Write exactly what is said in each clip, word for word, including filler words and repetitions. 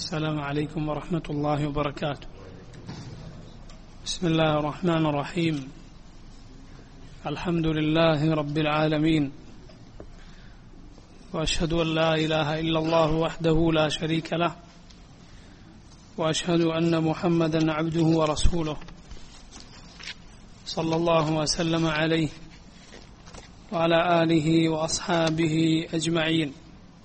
السلام عليكم ورحمة الله وبركاته. بسم الله الرحمن الرحيم. الحمد لله رب العالمين، وأشهد أن لا إله إلا الله وحده لا شريك له، وأشهد أن محمدا عبده ورسوله صلى الله وسلم عليه وعلى آله وأصحابه أجمعين.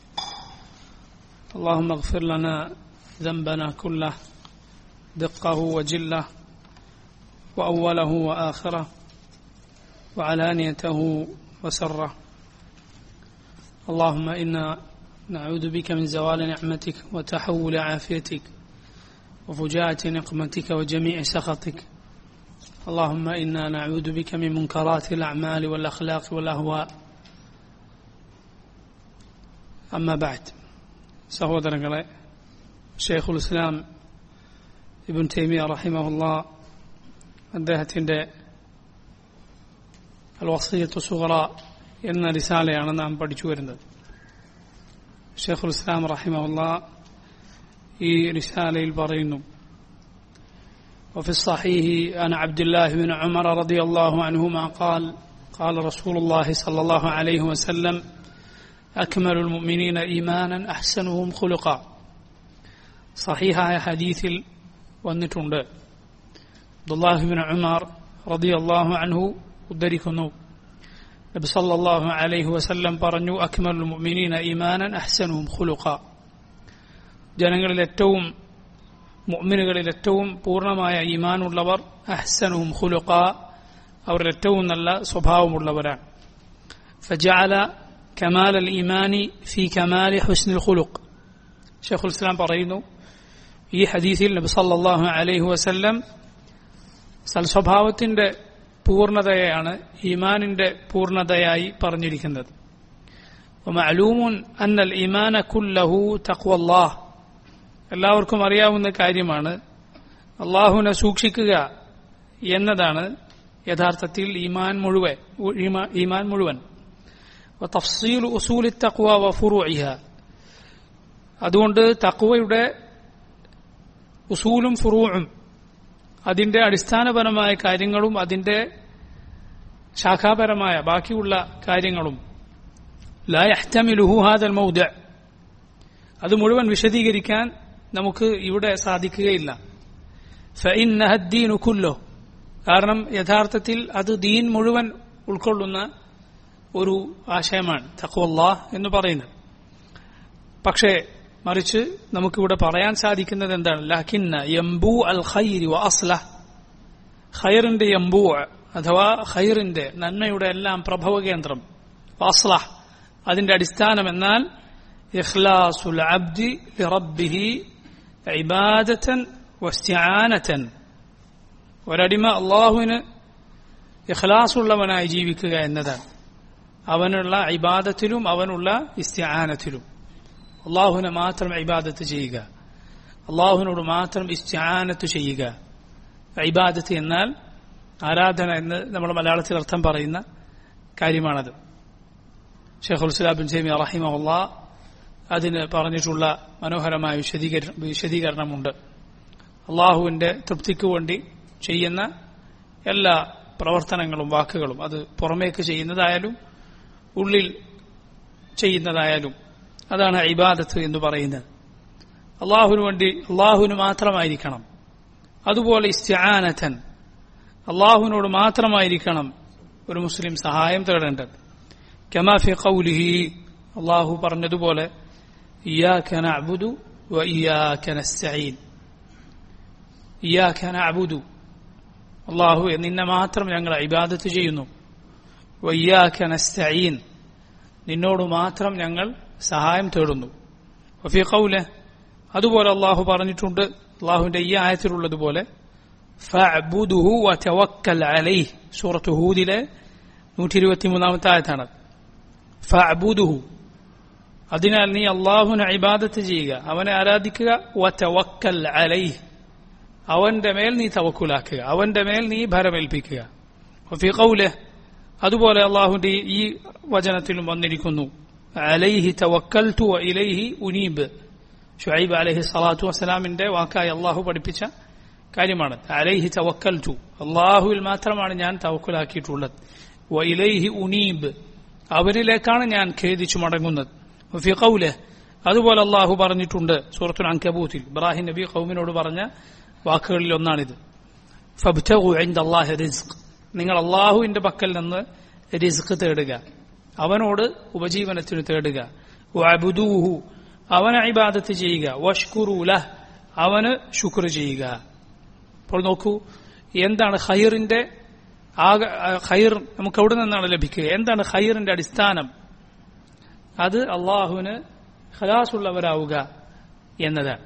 اللهم اغفر لنا ذنبنا كله، دقه وجله، وأوله وآخره، وعلانيته وسره. اللهم إنا نعوذ بك من زوال نعمتك وتحول عافيتك وفجاءة نقمتك وجميع سخطك. اللهم إنا نعوذ بك من منكرات الأعمال والأخلاق والأهواء. أما بعد. സഹോദരങ്ങളെ, ഷെയ്ഖുൽ ഇസ്ലാം ഇബ്നു തൈമിയ റഹിമഹുല്ലാഹ് അദ്ദേഹത്തിന്റെ അൽ വസിയ്യത്തു സുഗ്റ എന്ന റിസാലയാണ് നാം പഠിച്ചു വരുന്നത്. ഷെയ്ഖുൽ ഇസ്ലാം റഹിമഹുല്ലാഹ് ഈ റിസാലയിൽ പറയുന്നു: وفي الصحيح عن عبد الله بن عمر رضي الله عنهما قال قال رسول الله صلى الله عليه وسلم أكمل المؤمنين إيمانا أحسنهم خلقا. صحيحായ ഹദീസിൽ വന്നിട്ടുണ്ട്. അബ്ദുല്ലാഹി ഇബ്നു ഉമർ റളിയല്ലാഹു അൻഹു ഉദ്ധരിക്കുന്നു, നബി സല്ലല്ലാഹു അലൈഹി വസല്ലം പറഞ്ഞു: അക്മലുൽ മുഅ്മിനീന ഈമാനൻ അഹ്സനുഹും ഖുലുഖ. ജനങ്ങളിൽ ഏറ്റവും മുഅ്മിനുകളിൽ ഏറ്റവും പൂർണ്ണമായ ഈമാനുള്ളവർ അഹ്സനുഹും ഖുലുഖ, അവർ ഏറ്റവും നല്ല സ്വഭാവമുള്ളവരാണ്. ഫജഅല കമാൽ അൽ ഈമാനി ഫി കമാലി ഹുസ്നിൽ ഖുലുഖ്. ഷെയ്ഖുൽ ഇസ്ലാം പറയുന്നു, ഈ ഹദീസിൽ നബി സല്ലല്ലാഹു അലൈഹി വസല്ലം സൽസ്വഭാവത്തിന്റെ പൂർണ്ണതയാണ് ഈമാനിന്റെ പൂർണ്ണതയായി പറഞ്ഞിരിക്കുന്നത്. വമഅലൂമുൻ അന്നൽ ഈമാന കുല്ലഹു തഖ്വല്ലാഹ്. എല്ലാവർക്കും അറിയാവുന്ന കാര്യമാണ്, അല്ലാഹുവിനെ സൂക്ഷിക്കുക എന്നതാണ് യഥാർത്ഥത്തിൽ ഈമാൻ മുഴുവൻ ഈമാൻ മുഴുവൻ وتفصيل أصول التقوى وفروعها. അതുകൊണ്ട് തഖ്വയുടെ ഉസൂലും ഫുറൂഉം, അതിന്റെ അടിസ്ഥാനപരമായ കാര്യങ്ങളും അതിന്റെ ശാഖാപരമായ ബാക്കിയുള്ള കാര്യങ്ങളും لا يحتمله هذا الموضع, അത് മുഴുവൻ വിശദീകരിക്കാൻ നമുക്ക് ഇവിടെ സാധിക്കുകയില്ല. فإنها الدين كله, കാരണം യഥാർത്ഥത്തിൽ അത് ദീൻ മുഴുവൻ ഉൾക്കൊള്ളുന്ന ഒരു ആശയമാണ് തഖ്വല്ലാഹ് എന്ന് പറയുന്നത്. പക്ഷേ മറിച്ച് നമുക്കിവിടെ പറയാൻ സാധിക്കുന്നത് എന്താണ്? ലകിന്ന യംബു അൽ ഖൈരി വ അസ്ലഹ്. ഖൈറിന്റെ യംബു അഥവാ ഖൈറിന്റെ നന്മയുടെ എല്ലാം പ്രഭവ കേന്ദ്രം, അസ്ലഹ് അതിന്റെ അടിസ്ഥാനം എന്നാൽ ഇഖ്ലാസുൽ അബ്ദി ലിറബ്ബിഹി ഇബാദതൻ വസ്തിആനതൻ. ഒരടിമ അല്ലാഹുവിന് ഇഖ്ലാസുള്ളവനായി ജീവിക്കുക എന്നതാണ്. അവനുള്ള ഇബാദത്തിലും അവനുള്ള ഇസ്തിആനത്തിലും അല്ലാഹുവിനെ മാത്രം ഇബാദത്ത് ചെയ്യുക, അല്ലാഹുവിനോട് മാത്രം ഇസ്തിആനത്ത് ചെയ്യുക. ഇബാദത്ത് എന്നാൽ ആരാധന എന്ന് നമ്മൾ മലയാളത്തിൽ അർത്ഥം പറയുന്ന കാര്യമാണത്. ഷെയ്ഖുൽ ഇസ്ലാം ഇബ്നു തൈമിയ റഹിമഹുല്ലാഹ് അതിന് പറഞ്ഞിട്ടുള്ള മനോഹരമായ വിശദീകരണമുണ്ട്. അല്ലാഹുവിന്റെ തൃപ്തിക്ക് വേണ്ടി ചെയ്യുന്ന എല്ലാ പ്രവർത്തനങ്ങളും വാക്കുകളും, അത് പുറമേക്ക് ചെയ്യുന്നതായാലും ഉള്ളിൽ ചെയ്യുന്നതായാലും, അതാണ് ഇബാദത്ത് എന്ന് പറയുന്നത്. അള്ളാഹുവിന് വേണ്ടി അള്ളാഹുവിന് മാത്രമായിരിക്കണം. അതുപോലെ ഇസ്തിആനതൻ, അള്ളാഹുവിനോട് മാത്രമായിരിക്കണം ഒരു മുസ്ലിം സഹായം തേടേണ്ടത്. കമാ ഫി ഖൗലിഹി, അള്ളാഹു പറഞ്ഞതുപോലെ ഇയ്യാക നഅ്ബുദു വ ഇയ്യാക നസ്തഈൻ. ഇയ്യാക നഅ്ബുദു, അള്ളാഹുവേ നിന്നെ മാത്രം ഞങ്ങൾ ഇബാദത്ത് ചെയ്യുന്നു. വ ഇയ്യാക നസ്തഈൻ, നിന്നോട് മാത്രം ഞങ്ങൾ സഹായം തേടുന്നു. വഫീ ഖൗലിഹി, അതുപോലെ അള്ളാഹു പറഞ്ഞിട്ടുണ്ട് അള്ളാഹുവിന്റെ ഈ ആയത്തിലുള്ളതുപോലെ ഫഅ്ബുദുഹു വതവക്കൽ അലൈഹി. സൂറത്ത് ഹൂദിലെ നൂറ്റി ഇരുപത്തിമൂന്നാമത്തെ ആയത്താണ്. ഫഅ്ബുദുഹു, അതിനാൽ നീ അള്ളാഹുവിനെ ഇബാദത്ത് ചെയ്യുക, അവനെ ആരാധിക്കുക. വതവക്കൽ അലൈഹി, അവന്റെ മേൽ നീ തവക്കുലാക്കുക, അവന്റെ മേൽ നീ ഭരമേൽപ്പിക്കുക. വഫീ ഖൗലിഹി, അതുപോലെ അള്ളാഹുവിന്റെ ഈ വചനത്തിലും വന്നിരിക്കുന്നു അലൈഹി തവക്കൽതു വ ഇലൈഹി ഉനീബ്. ഷുഐബ് അലൈഹി സ്വലാത്തു വസ്സലാമിന്റെ വാക്കായി അള്ളാഹു പഠിപ്പിച്ച കാര്യമാണ്. അലൈഹി തവക്കൽതു, അള്ളാഹുവിൽ മാത്രമാണ് ഞാൻ തവക്കുലാക്കിയിട്ടുള്ളത്. വ ഇലൈഹി ഉനീബ്, അവരിലേക്കാണ് ഞാൻ ഖേദിച്ചു മടങ്ങുന്നത്. ഫി ഖൗലിഹി, അതുപോലെ അള്ളാഹു പറഞ്ഞിട്ടുണ്ട് സൂറത്തുൽ അൻകബൂത്തിൽ ഇബ്രാഹിം നബി ഖൗമിനോട് പറഞ്ഞ വാക്കുകളിൽ ഒന്നാണിത്. ഫബ്തഗു ഇൻദല്ലാഹി റിസ്ഖ്, നിങ്ങൾ അള്ളാഹുവിന്റെ പക്കൽ നിന്ന് റിസ്ഖ് തേടുക, അവനോട് ഉപജീവനത്തിന് തേടുക. വഅബ്ദൂഹു, അവനെ ഇബാദത്ത് ചെയ്യുക. വഷ്കുറൂ ലഹ്, അവന് ശുക്ർ ചെയ്യുക. അപ്പോൾ നോക്കൂ, എന്താണ് ഖൈറിന്റെ ഖൈർ നമുക്ക് എവിടെ നിന്നാണ് ലഭിക്കുക? എന്താണ് ഖൈറിന്റെ അടിസ്ഥാനം? അത് അള്ളാഹുവിന് ഖലാസുള്ളവരാവുക എന്നതാണ്.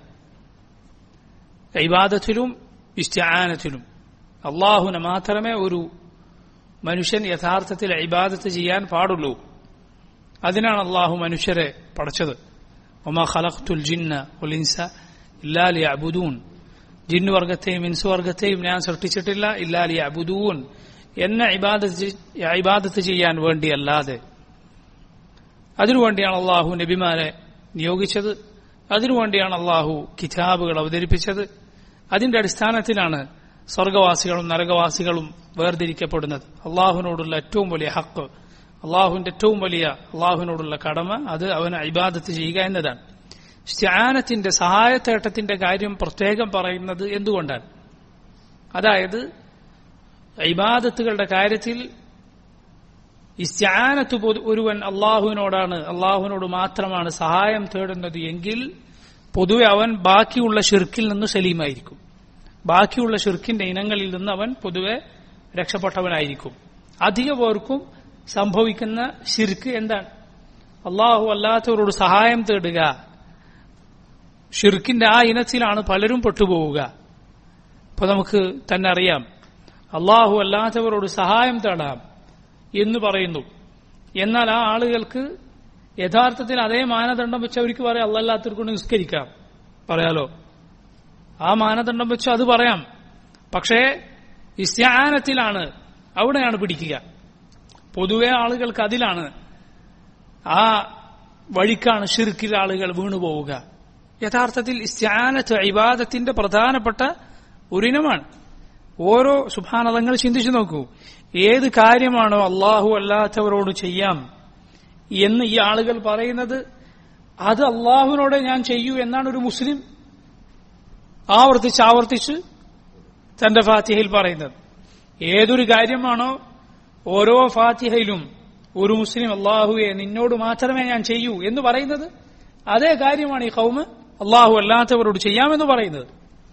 ഇബാദത്തിലും ഇസ്തിആനത്തിലും അള്ളാഹുവിനെ മാത്രമേ ഒരു മനുഷ്യൻ യഥാർത്ഥത്തിൽ ഇബാദത്ത് ചെയ്യാൻ പാടുള്ളൂ. അതിനാണ് അള്ളാഹു മനുഷ്യരെ പടച്ചത്. വമാ ഖലഖ്തുൽ ജിന്ന വൽ ഇൻസ ഇല്ലാ ലിയഅ്ബുദൂൻ, ജിന്നുവർഗത്തെയും ഇൻസുവർഗത്തെയും ഞാൻ സൃഷ്ടിച്ചിട്ടില്ല ഇല്ലാ ലിയഅ്ബുദൂൻ, എന്നെ ഇബാദത്ത് ഇബാദത്ത് ചെയ്യാൻ വേണ്ടിയല്ലാതെ. അതിനുവേണ്ടിയാണ് അള്ളാഹു നബിമാരെ നിയോഗിച്ചത്, അതിനുവേണ്ടിയാണ് അള്ളാഹു കിതാബുകൾ അവതരിപ്പിച്ചത്. അതിന്റെ അടിസ്ഥാനത്തിലാണ് സ്വർഗവാസികളും നരകവാസികളും വേർതിരിക്കപ്പെടുന്നത്. അള്ളാഹുവിനോടുള്ള ഏറ്റവും വലിയ ഹക്ക്, അള്ളാഹുവിന്റെ ഏറ്റവും വലിയ അള്ളാഹുവിനോടുള്ള കടമ അത് അവനെ ഇബാദത്ത് ചെയ്യുക എന്നതാണ്. ഇസ്തിആനത്തിന്റെ സഹായത്തേട്ടത്തിന്റെ കാര്യം പ്രത്യേകം പറയുന്നത് എന്തുകൊണ്ടാണ്? അതായത് ഇബാദത്തുകളുടെ കാര്യത്തിൽ ഇസ്തിആനത്ത് ഒരുവൻ അള്ളാഹുവിനോടാണ്, അള്ളാഹുവിനോട് മാത്രമാണ് സഹായം തേടുന്നത് എങ്കിൽ പൊതുവെ അവൻ ബാക്കിയുള്ള ഷിർക്കിൽ നിന്ന് സലീമായിരിക്കും. ബാക്കിയുള്ള ഷിർക്കിന്റെ ഇനങ്ങളിൽ നിന്ന് അവൻ പൊതുവെ രക്ഷപ്പെട്ടവനായിരിക്കും. അധിക പേർക്കും സംഭവിക്കുന്ന ഷിർക്ക് എന്താണ്? അള്ളാഹു അല്ലാത്തവരോട് സഹായം തേടുക. ഷിർക്കിന്റെ ആ ഇനത്തിലാണ് പലരും പെട്ടുപോവുക. ഇപ്പൊ നമുക്ക് തന്നെ അറിയാം, അള്ളാഹു അല്ലാത്തവരോട് സഹായം തേടാം എന്ന് പറയുന്നു. എന്നാൽ ആ ആളുകൾക്ക് യഥാർത്ഥത്തിൽ അതേ മാനദണ്ഡം വെച്ച് അവർക്ക് പറയാം അല്ലാത്തവർക്കൊണ്ട് നിസ്കരിക്കാം, പറയാലോ. ആ മാനദണ്ഡം വെച്ച് അത് പറയാം. പക്ഷേ ഇസ്തിആനത്തിലാണ്, അവിടെയാണ് പിടിക്കുക. പൊതുവെ ആളുകൾക്ക് അതിലാണ്, ആ വഴിക്കാണ് ഷിർക്കിൽ ആളുകൾ വീണുപോവുക. യഥാർത്ഥത്തിൽ ഇസ്തിആനത്ത് ഇബാദത്തിന്റെ പ്രധാനപ്പെട്ട ഒരിനമാണ്. ഓരോ സുബ്ഹാനല്ലാഹ് ചിന്തിച്ചു നോക്കൂ, ഏത് കാര്യമാണോ അള്ളാഹു അല്ലാത്തവരോട് ചെയ്യാം എന്ന് ഈ ആളുകൾ പറയുന്നത്, അത് അള്ളാഹുവിനോടെ ഞാൻ ചെയ്യൂ എന്നാണ് ഒരു മുസ്ലിം ആവർത്തിച്ച് ആവർത്തിച്ച് തന്റെ ഫാത്തിഹയിൽ പറയുന്നത്. ഏതൊരു കാര്യമാണോ ഓരോ ഫാത്തിഹയിലും ഒരു മുസ്ലിം അള്ളാഹുവെ നിന്നോട് മാത്രമേ ഞാൻ ചെയ്യൂ എന്ന് പറയുന്നത്, അതേ കാര്യമാണ് ഈ ഖൗമ് അള്ളാഹു അല്ലാത്തവരോട് ചെയ്യാമെന്ന് പറയുന്നത്.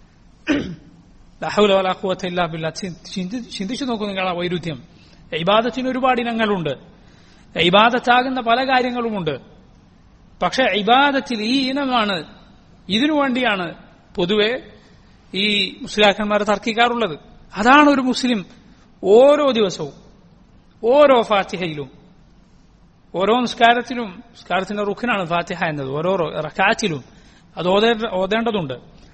ചിന്തിച്ചു നോക്കൂ നിങ്ങൾ ആ വൈരുദ്ധ്യം. ഇബാദത്തിന് ഒരുപാട് ഇനങ്ങളുണ്ട്, ഇബാദത്താകുന്ന പല കാര്യങ്ങളുമുണ്ട്. പക്ഷെ ഇബാദത്തിൽ ഈ ഇനമാണ്, ഇതിനുവേണ്ടിയാണ് പൊതുവെ ഈ മുസ്ലിയാക്കന്മാർ തർക്കിക്കാറുള്ളത്. അതാണ് ഒരു മുസ്ലിം ഓരോ ദിവസവും ഓരോ ഫാത്തിഹയിലും ഓരോ നിസ്കാരത്തിലും, നിസ്കാരത്തിന്റെ റുഖ്നാണ് ഫാത്തിഹ എന്നത്, ഓരോ റക്അത്തിലും അത് ഓതേണ്ടതുണ്ട്.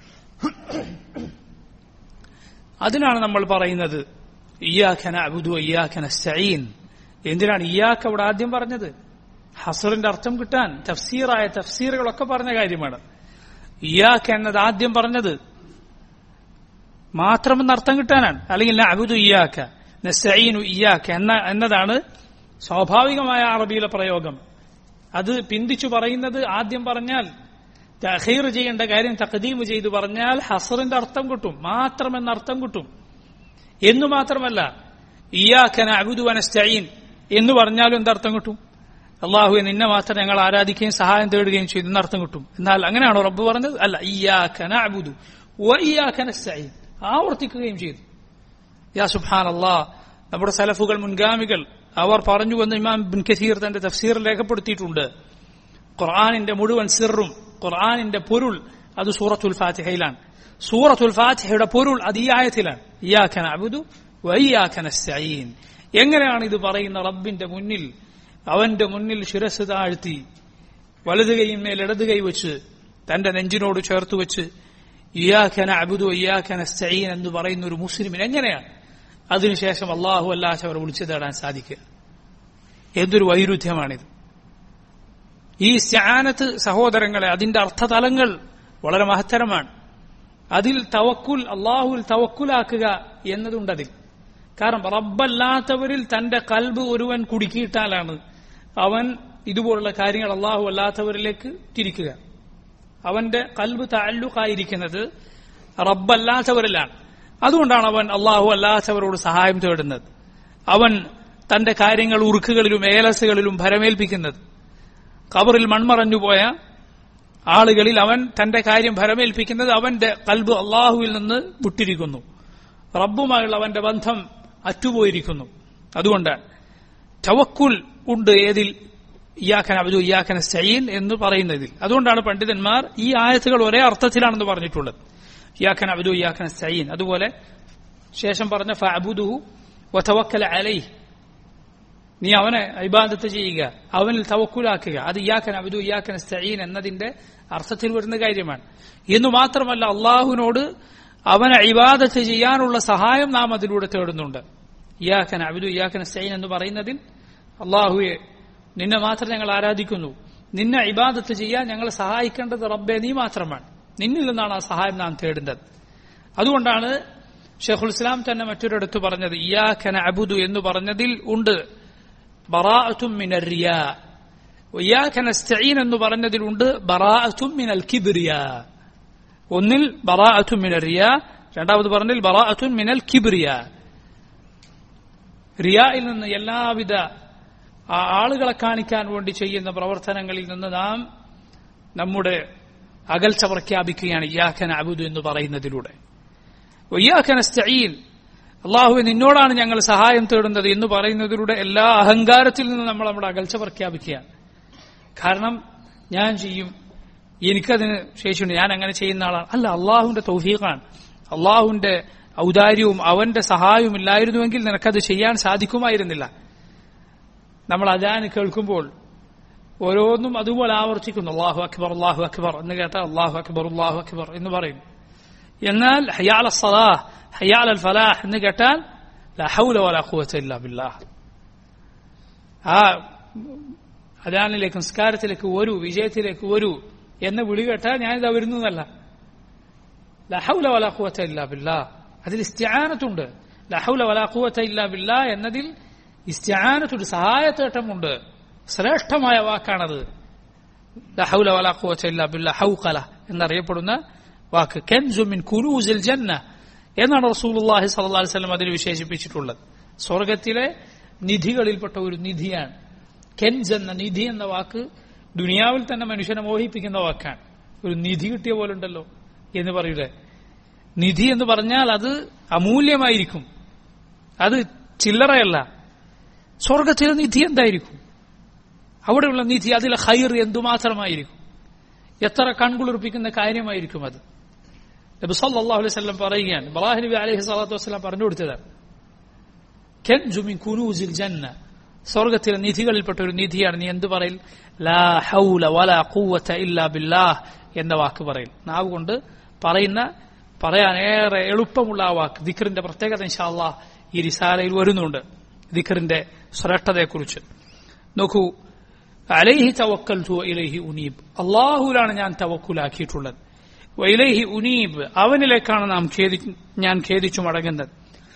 അതിനാണ് നമ്മൾ പറയുന്നത് ഇയ്യാക നഅ്ബുദു വഇയ്യാക നസ്തഈൻ. എന്തിനാണ് ഇയ്യാക അവിടെ ആദ്യം പറഞ്ഞത്? ഹസ്റിന്റെ അർത്ഥം കിട്ടാൻ തഫ്സീറായ തഫ്സീറുകളൊക്കെ പറഞ്ഞ കാര്യമാണ്. ഇയ്യാക എന്നത് ആദ്യം പറഞ്ഞത് മാത്രമെന്ന് അർത്ഥം കിട്ടാനാണ്. അല്ലെങ്കിൽ നഅ്ബുദു ഇയ്യാക നസ്തഈനു ഇയ്യാക എന്ന എന്നതാണ് സ്വാഭാവികമായ അറബിയിലെ പ്രയോഗം. അത് പിന്തിച്ചു പറയുന്നത് ആദ്യം പറഞ്ഞാൽ തഖീർ ചെയ്യേണ്ട കാര്യം തഖദീം ചെയ്തു പറഞ്ഞാൽ ഹസ്റിന്റെ അർത്ഥം കിട്ടും, മാത്രമെന്ന അർത്ഥം കിട്ടും. എന്നു മാത്രമല്ല ഇയ്യാക നഅ്ബുദു വനസ്തഈൻ എന്ന് പറഞ്ഞാലും എന്തർത്ഥം കിട്ടും? അല്ലാഹുവേ നിന്നെ മാത്രം ഞങ്ങൾ ആരാധിക്കുകയും സഹായം തേടുകയും ചെയ്തു എന്നർത്ഥം കിട്ടും. എന്നാൽ അങ്ങനെയാണോ റബ്ബ് പറഞ്ഞത്? അല്ല, ഇയ്യാക നഅ്ബുദു വഇയ്യാക നസ്തഈൻ ആവർത്തിക്കുകയും ചെയ്തു. യാ സുബ്ഹാനല്ലാഹ്, നമ്മുടെ സലഫുകൾ മുൻഗാമികൾ അവർ പറഞ്ഞുവെന്ന് ഇമാം ഇബ്ൻ കസീർ തന്റെ തഫ്സീറിൽ രേഖപ്പെടുത്തിയിട്ടുണ്ട്. ഖുർആനിന്റെ മുഴുവൻ സിറും ഖുർആനിന്റെ പൊരുൾ അത് സൂറത്തുൽ ഫാത്തിഹയിലാണ്. സൂറത്തുൽ ഫാത്തിഹയുടെ പൊരുൾ അത് ഈ ആയത്തിലാണ്, ഇയ്യാക നഅ്ബുദു വഇയ്യാക നസ്തഈൻ. എങ്ങനെയാണ് ഇത് പറയുന്ന റബ്ബിന്റെ മുന്നിൽ, അവന്റെ മുന്നിൽ ശിരസ് താഴ്ത്തി വലതു കൈയിന്മേൽ ഇടതു കൈ വെച്ച് തന്റെ നെഞ്ചിനോട് ചേർത്ത് വെച്ച് ഇയ്യാക നഅ്ബുദു വഇയ്യാക നസ്തഈൻ എന്ന് പറയുന്ന ഒരു മുസ്ലിമിന് എങ്ങനെയാണ് അതിനുശേഷം അള്ളാഹു അല്ലാത്തവരെ വിളിച്ചു തേടാൻ സാധിക്കുക? എന്തൊരു വൈരുദ്ധ്യമാണിത്! ഈ ഇസ്തിആനത്ത് സഹോദരങ്ങളെ, അതിന്റെ അർത്ഥതലങ്ങൾ വളരെ മഹത്തരമാണ്. അതിൽ തവക്കുൽ, അള്ളാഹുവിൽ തവക്കുലാക്കുക എന്നതുണ്ടതിൽ. കാരണം റബ്ബല്ലാത്തവരിൽ തന്റെ കൽബ് ഒരുവൻ കുടുക്കിയിട്ടാലാണ് അവൻ ഇതുപോലുള്ള കാര്യങ്ങൾ അള്ളാഹു അല്ലാത്തവരിലേക്ക് തിരിക്കുക. അവന്റെ കൽബ് തഅല്ലുഖായിരിക്കുന്നത് റബ്ബല്ലാത്തവരിലാണ്. അതുകൊണ്ടാണ് അവൻ അള്ളാഹു അല്ലാത്തവരോട് സഹായം തേടുന്നത്. അവൻ തന്റെ കാര്യങ്ങൾ ഉറുക്കുകളിലും ഏലസുകളിലും ഭരമേൽപ്പിക്കുന്നത്. ഖബറിൽ മൺമറഞ്ഞുപോയ ആളുകളിൽ അവൻ തന്റെ കാര്യം ഭരമേൽപ്പിക്കുന്നത് അവന്റെ കൽബ് അള്ളാഹുവിൽ നിന്ന് വിട്ടിരിക്കുന്നു. റബ്ബുമായുള്ള അവന്റെ ബന്ധം അറ്റുപോയിരിക്കുന്നു. അതുകൊണ്ടാണ് തവക്കുൽ ഉണ്ട് ഏതിൽ? ഇയ്യാക നഅ്ബുദു ഇയ്യാക നസ്തഈൻ എന്ന് പറയുന്നതിൽ. അതുകൊണ്ടാണ് പണ്ഡിതന്മാർ ഈ ആയത്തുകൾ ഒരേ അർത്ഥത്തിലാണെന്ന് പറഞ്ഞിട്ടുള്ളത്. ഇയ്യാക നഅ്ബുദു ഇയ്യാക നസ്തഈൻ, അതുപോലെ ശേഷം പറഞ്ഞ ഫഅബ്ദുഹു വതവക്കൽ അലൈഹി, നീ അവനെ ഇബാദത്ത് ചെയ്യുക, അവനിൽ തവക്കുലാക്കുക. അത് ഇയ്യാക നഅ്ബുദു ഇയ്യാക നസ്തഈൻ എന്നതിന്റെ അർത്ഥത്തിൽ വരുന്ന കാര്യമാണ്. എന്നു മാത്രമല്ല അള്ളാഹുവിനോട് അവനെ ഇബാദത്ത് ചെയ്യാനുള്ള സഹായം നാം അതിലൂടെ തേടുന്നുണ്ട്. ഇയ്യാക നഅ്ബുദു ഇയ്യാക നസ്തഈൻ എന്ന് പറയുന്നതിൽ അള്ളാഹുവെ നിന്നെ മാത്രം ഞങ്ങൾ ആരാധിക്കുന്നു, നിന്നെ ഇബാദത്ത് ചെയ്യാൻ ഞങ്ങളെ സഹായിക്കേണ്ടത് റബ്ബെ നീ മാത്രമാണ്, നിന്നിൽ നിന്നാണ് ആ സഹായം നാം തേടേണ്ടത്. അതുകൊണ്ടാണ് ശൈഖുൽ ഇസ്ലാം തന്നെ മറ്റൊരിടത്ത് പറഞ്ഞത് ഇയ്യാക നഅ്ബുദു എന്ന് പറഞ്ഞതിൽ ഉണ്ട് ബറാഅത്തും മിനർ റിയാ, ഇയ്യാക നസ്തഈൻ എന്ന് പറഞ്ഞതിലുണ്ട് ബറാഅത്തും മിനൽ കിബ്രിയാ. ഒന്നിൽ ബറാഅത്തും മിനർ റിയാ, രണ്ടാമത് പറഞ്ഞതിൽ ബറാഅത്തും മിനൽ കിബ്രിയാ. റിയായിൽ നിന്ന്, എല്ലാവിധ ആളുകളെ കാണിക്കാൻ വേണ്ടി ചെയ്യുന്ന പ്രവർത്തനങ്ങളിൽ നിന്ന് നാം നമ്മുടെ അകൽച്ച പ്രഖ്യാപിക്കുകയാണ് ഇയ്യാക നഅ്ബുദു എന്ന് പറയുന്നതിലൂടെ. ഇയ്യാക നസ്തഈൻ, അള്ളാഹുവെ നിന്നോടാണ് ഞങ്ങൾ സഹായം തേടുന്നത് എന്ന് പറയുന്നതിലൂടെ എല്ലാ അഹങ്കാരത്തിൽ നിന്ന് നമ്മൾ നമ്മുടെ അകൽച്ച പ്രഖ്യാപിക്കുകയാണ്. കാരണം ഞാൻ ചെയ്യും, എനിക്കതിന് ശേഷിയുണ്ട്, ഞാൻ അങ്ങനെ ചെയ്യുന്ന ആളാണ്. അല്ല, അള്ളാഹുവിന്റെ തൗഫീഖാണ്, അള്ളാഹുവിന്റെ ഔദാര്യവും അവന്റെ സഹായവും ഇല്ലായിരുന്നുവെങ്കിൽ നിനക്കത് ചെയ്യാൻ സാധിക്കുമായിരുന്നില്ല. നമ്മൾ അദാൻ കേൾക്കുമ്പോൾ ഓരോന്നും അതുപോലെ ആവർത്തിക്കുന്നു, അല്ലാഹു അക്ബർ അല്ലാഹു അക്ബർ എന്ന് കേട്ടാൽ അല്ലാഹു അക്ബർ അല്ലാഹു അക്ബർ എന്ന് പറയും. എന്നാൽ ഹയ്യ അലൽ സ്വലാഹ് ഹയ്യ അലൽ ഫലാഹ് എന്ന് കേട്ടാൽ ലാ ഹൗല വലാ ഖുവത ഇല്ലാ ബില്ലാഹ്. ആ അദാനിലേക്ക്, നിസ്കാരത്തിലേക്ക് വരൂ, വിജയത്തിലേക്ക് വരൂ എന്ന് വിളി കേട്ടാൽ ഞാനിതാ വരുന്നതല്ല. ലാ ഹൗല വലാ ഖുവത ഇല്ലാ ബില്ലാഹ്, അതിൽ ഇസ്തിആനത്തുണ്ട്. ലാ ഹൗല വലാ ഖുവത ഇല്ലാ ബില്ലാഹ് എന്നതിൽ ഇസ്തിആനത്തുണ്ട്, സഹായത്തേട്ടമുണ്ട്. ശ്രേഷ്ഠമായ വാക്കാണത്. ലാ ഹൗല വലാ ഖുവത ഇല്ലാ ബില്ലാഹ്, ഹൗഖല എന്നറിയപ്പെടുന്ന വാക്ക്. കൻസു മിൻ കുനൂസിൽ ജന്ന എന്നാണ് റസൂലുള്ളാഹി സ്വല്ലല്ലാഹു അലൈഹി വസല്ലം അതിൽ വിശേഷിപ്പിച്ചിട്ടുള്ളത്. സ്വർഗത്തിലെ നിധികളിൽപ്പെട്ട ഒരു നിധിയാണ്. കെൻസ് എന്ന നിധി എന്ന വാക്ക് ദുനിയാവിൽ തന്നെ മനുഷ്യനെ മോഹിപ്പിക്കുന്ന വാക്കാണ്. ഒരു നിധി കിട്ടിയ പോലെ ഉണ്ടല്ലോ എന്ന് പറയൂലേ. നിധി എന്ന് പറഞ്ഞാൽ അത് അമൂല്യമായിരിക്കും, അത് ചില്ലറയല്ല. സ്വർഗത്തിലെ നിധി എന്തായിരിക്കും? അവിടെയുള്ള നിധി, അതിലെ ഖൈർ എന്തുമാത്രമായിരിക്കും, എത്ര കൺകുളിർപ്പിക്കുന്ന കാര്യമായിരിക്കും അത്. നബി സല്ലല്ലാഹു അലൈഹി വസല്ലം പറയുകയാണ്, ഇബ്രാഹിം നബി അലൈഹി സ്വലാത്തു വസ്സലാം പറഞ്ഞു കൊടുത്തതാണ്, കൻസു മിൻ കുനൂസിൽ ജന്ന, സ്വർഗത്തിലെ നിധികളിൽപ്പെട്ട ഒരു നിധിയാണ്. നീ എന്ത് പറയിൽ? ലാ ഹൗല വലാ ഖുവത ഇല്ലാ ബില്ലാഹ് എന്ന വാക്ക് പറയിൽ. നാവ് കൊണ്ട് പറയുന്ന, പറയാൻ ഏറെ എളുപ്പമുള്ള ആ വാക്ക്. ദിക്റിന്റെ പ്രത്യേകത ഇൻഷാ അല്ലാഹ് ഈ റിസാലയിൽ വരുന്നുണ്ട്, ദിക്റിന്റെ ശ്രേഷ്ഠതയെക്കുറിച്ച്. നോക്കൂ, അലൈഹി തവക്കൽതു വഇലൈഹി ഉനീബ്, അല്ലാഹുവിലാണ് ഞാൻ തവക്കുലാക്കിയിട്ടുള്ളത്. വഇലൈഹി ഉനീബ്, അവനിലേക്കാണ് നാം ഞാൻ ഖേദിച്ചു മടങ്ങുന്നത്.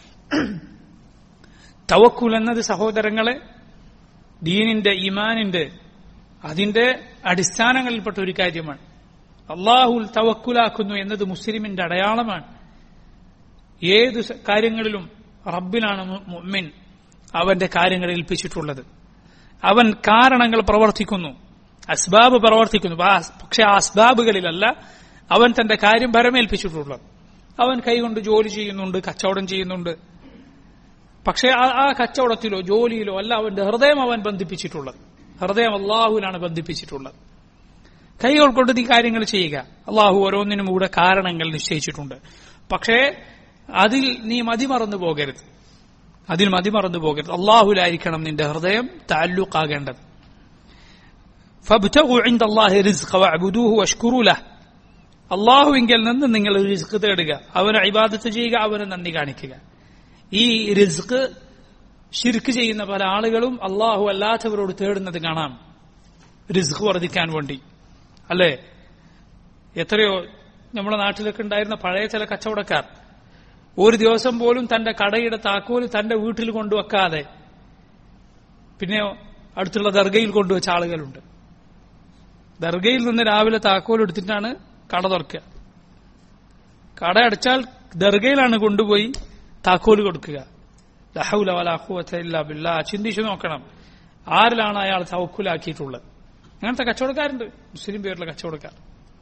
തവക്കുൽ എന്നത് സഹോദരങ്ങളെ ദീനിന്റെ, ഈമാനിന്റെ, അതിന്റെ അടിസ്ഥാനങ്ങളിൽപ്പെട്ട ഒരു കാര്യമാണ്. അള്ളാഹുൽ തവക്കുലാക്കുന്നു എന്നത് മുസ്ലിമിന്റെ അടയാളമാണ്. ഏത് കാര്യങ്ങളിലും റബ്ബിലാണ് മുഅ്മിൻ അവന്റെ കാര്യങ്ങൾ ഏൽപ്പിച്ചിട്ടുള്ളത്. അവൻ കാരണങ്ങൾ പ്രവർത്തിക്കുന്നു, അസ്ബാബ് പ്രവർത്തിക്കുന്നു. പക്ഷെ ആ അസ്ബാബുകളിലല്ല അവൻ തന്റെ കാര്യം ഭരമേൽപ്പിച്ചിട്ടുള്ളത്. അവൻ കൈകൊണ്ട് ജോലി ചെയ്യുന്നുണ്ട്, കച്ചവടം ചെയ്യുന്നുണ്ട്. പക്ഷെ ആ കച്ചവടത്തിലോ ജോലിയിലോ അല്ല അവന്റെ ഹൃദയം അവൻ ബന്ധിപ്പിച്ചിട്ടുള്ളത്. ഹൃദയം അള്ളാഹുവിനാണ് ബന്ധിപ്പിച്ചിട്ടുള്ളത്. കൈകൾ കൊണ്ട് നീ കാര്യങ്ങൾ ചെയ്യുക, അള്ളാഹു ഓരോന്നിനും കൂടെ കാരണങ്ങൾ നിശ്ചയിച്ചിട്ടുണ്ട്. പക്ഷേ അതിൽ നീ മതിമറന്നു പോകരുത്, അതിൽ മതിമറന്നു പോകരുത്. അള്ളാഹുലായിരിക്കണം നിന്റെ ഹൃദയം തഅല്ലുഖാകേണ്ടത്. ഫബ്തഗു ഇൻദല്ലാഹി റിസ്ഖ വഅബ്ദൂഹു വഷ്കുറൂ ലഹ്, അള്ളാഹുവിങ്കിൽ നിന്ന് നിങ്ങൾ റിസ്ക് തേടുക, അവനെ ഇബാദത്ത് ചെയ്യുക, അവനെ നന്ദി കാണിക്കുക. ഈ റിസ്ക് ശിർക്ക് ചെയ്യുന്ന പല ആളുകളും അള്ളാഹു അല്ലാത്തവരോട് തേടുന്നത് കാണാം, റിസ്ക് വർദ്ധിക്കാൻ വേണ്ടി. അല്ലേ? എത്രയോ നമ്മുടെ നാട്ടിലൊക്കെ ഉണ്ടായിരുന്ന പഴയ ചില കച്ചവടക്കാർ ഒരു ദിവസം പോലും തന്റെ കടയുടെ താക്കോല് തന്റെ വീട്ടിൽ കൊണ്ടുവെക്കാതെ പിന്നെ അടുത്തുള്ള ദർഗയിൽ കൊണ്ടുവച്ച ആളുകളുണ്ട്. ദർഗയിൽ നിന്ന് രാവിലെ താക്കോൽ എടുത്തിട്ടാണ് കട തുറക്കുക. കട അടച്ചാൽ ദർഗയിലാണ് കൊണ്ടുപോയി താക്കോല് കൊടുക്കുക. ലാ ഹൗല വലാ ഖുവത ഇല്ലാ ബില്ലാഹ്. ചിന്തിച്ചു നോക്കണം, ആരിലാണ് അയാൾ തവക്കുലാക്കിയിട്ടുള്ളത്. അങ്ങനത്തെ കച്ചവടക്കാരുണ്ട്, മുസ്ലിം പേരുള്ള കച്ചവടക്കാർ.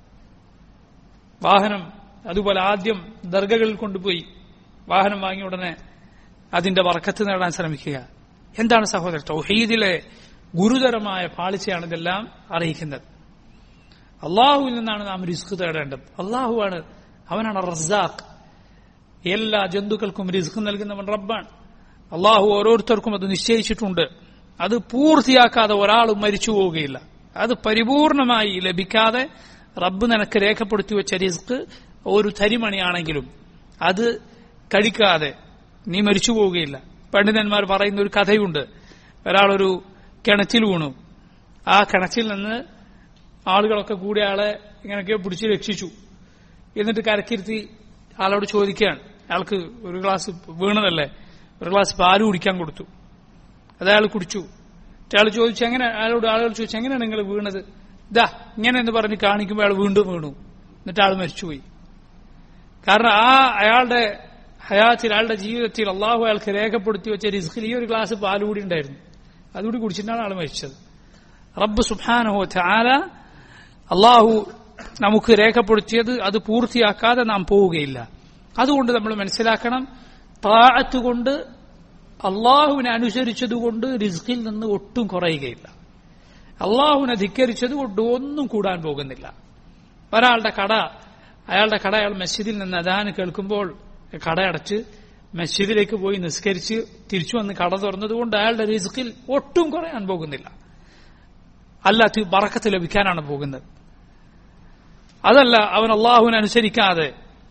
വാഹനം അതുപോലെ ആദ്യം ദർഗകളിൽ കൊണ്ടുപോയി വാഹനം വാങ്ങിയ ഉടനെ അതിന്റെ ബർക്കത്ത് നേടാൻ ശ്രമിക്കുക. എന്താണ് സഹോദരൻ, തൗഹീദിലെ ഗുരുതരമായ പാളിച്ചയാണ് ഇതെല്ലാം അറിയിക്കുന്നത്. അള്ളാഹുവിൽ നിന്നാണ് നാം റിസ്ക് തേടേണ്ടത്. അള്ളാഹുവാണ്, അവനാണ് റസ്സാഖ്. എല്ലാ ജന്തുക്കൾക്കും റിസ്ക് നൽകുന്നവൻ റബ്ബാണ്. അള്ളാഹു ഓരോരുത്തർക്കും അത് നിശ്ചയിച്ചിട്ടുണ്ട്. അത് പൂർത്തിയാക്കാതെ ഒരാളും മരിച്ചു പോവുകയില്ല. അത് പരിപൂർണമായി ലഭിക്കാതെ റബ്ബ് നിനക്ക് രേഖപ്പെടുത്തി വെച്ച റിസ്ക് ഒരു തരിമണിയാണെങ്കിലും അത് കഴിക്കാതെ നീ മരിച്ചു പോവുകയില്ല. പണ്ഡിതന്മാർ പറയുന്ന ഒരു കഥയുണ്ട്. ഒരാളൊരു കിണറ്റിൽ വീണു. ആ കിണറ്റിൽ നിന്ന് ആളുകളൊക്കെ കൂടി ആളെ ഇങ്ങനെയൊക്കെ പിടിച്ച് രക്ഷിച്ചു. എന്നിട്ട് കരക്കിരുത്തി ആളോട് ചോദിക്കുകയാണ്, അയാൾക്ക് ഒരു ഗ്ലാസ് വീണതല്ലേ, ഒരു ഗ്ലാസ് പാല് കുടിക്കാൻ കൊടുത്തു. അത് അയാൾ കുടിച്ചു. അയാൾ ചോദിച്ചു, എങ്ങനെ അയാളോട് ആളുകൾ ചോദിച്ചു, എങ്ങനെയാണ് നിങ്ങൾ വീണത്? ഇതാ ഇങ്ങനെ എന്ന് പറഞ്ഞ് കാണിക്കുമ്പോൾ അയാൾ വീണ്ടും വീണു. എന്നിട്ട് ആൾ മരിച്ചുപോയി. കാരണം ആ അയാളുടെ ഹയാത്തിൽ, അയാളുടെ ജീവിതത്തിൽ അള്ളാഹു അയാൾക്ക് രേഖപ്പെടുത്തി വെച്ച റിസ്കിൽ ഈ ഒരു ഗ്ലാസ് പാല് കൂടി ഉണ്ടായിരുന്നു. അതുകൂടി കുടിച്ചിട്ടാണ് ആൾ മരിച്ചത്. റബ്ബ് സുബ്ഹാനഹു വ തആല, അള്ളാഹു നമുക്ക് രേഖപ്പെടുത്തിയത് അത് പൂർത്തിയാക്കാതെ നാം പോവുകയില്ല. അതുകൊണ്ട് നമ്മൾ മനസ്സിലാക്കണം, താഅത്ത് കൊണ്ട് അള്ളാഹുവിനെ അനുസരിച്ചതുകൊണ്ട് റിസ്കിൽ നിന്ന് ഒട്ടും കുറയുകയില്ല. അള്ളാഹുവിനെ ധിക്കരിച്ചത് കൊണ്ട് ഒന്നും കൂടാൻ പോകുന്നില്ല. ഒരാളുടെ കട അയാളുടെ കട അയാൾ മസ്ജിദിൽ നിന്ന് അദാൻ കേൾക്കുമ്പോൾ കടയടച്ച് മസ്ജിദിലേക്ക് പോയി നിസ്കരിച്ച് തിരിച്ചു വന്ന് കട തുറന്നതുകൊണ്ട് അയാളുടെ റിസ്കിൽ ഒട്ടും കുറയാൻ പോകുന്നില്ല. അല്ലാത്ത ബറക്കത്ത് ലഭിക്കാനാണ് പോകുന്നത്. അതല്ല, അവൻ അള്ളാഹുവിനെ അനുസരിക്കാതെ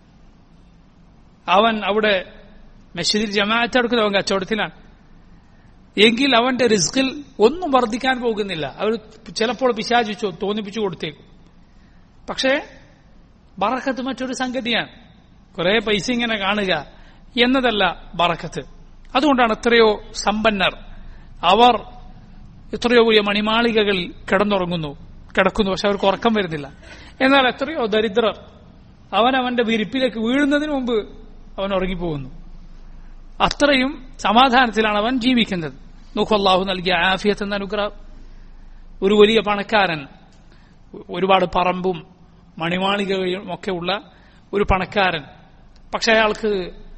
അവൻ അവിടെ മസ്ജിദിൽ ജമാഅത്ത് എടുക്കുന്ന അവൻ കച്ചവടത്തിലാണ് എങ്കിൽ അവന്റെ റിസ്കിൽ ഒന്നും വർദ്ധിക്കാൻ പോകുന്നില്ല. അവർ ചിലപ്പോൾ പിശാചിച്ചോ തോന്നിപ്പിച്ചു കൊടുത്തേക്കും. പക്ഷേ ബറക്കത്ത് മറ്റൊരു സംഗതിയാണ്. കുറെ പൈസ ഇങ്ങനെ കാണുക എന്നതല്ല ബറക്കത്ത്. അതുകൊണ്ടാണ് എത്രയോ സമ്പന്നർ അവർ എത്രയോ വലിയ മണിമാളികകളിൽ കിടന്നുറങ്ങുന്നു കിടക്കുന്നു പക്ഷെ അവർക്ക് ഉറക്കം വരുന്നില്ല. എന്നാൽ എത്രയോ ദരിദ്രർ അവനവന്റെ വിരിപ്പിലേക്ക് വീഴുന്നതിന് മുമ്പ് അവൻ ഉറങ്ങിപ്പോകുന്നു. അത്രയും സമാധാനത്തിലാണ് അവൻ ജീവിക്കുന്നത്. നോക്കൂ, അല്ലാഹു നൽകിയ ആഫിയത്ത് എന്ന അനുഗ്രഹം. ഒരു വലിയ പണക്കാരൻ, ഒരുപാട് പറമ്പും മണിമാളികയും ഒക്കെ ഉള്ള ഒരു പണക്കാരൻ, പക്ഷെ അയാൾക്ക്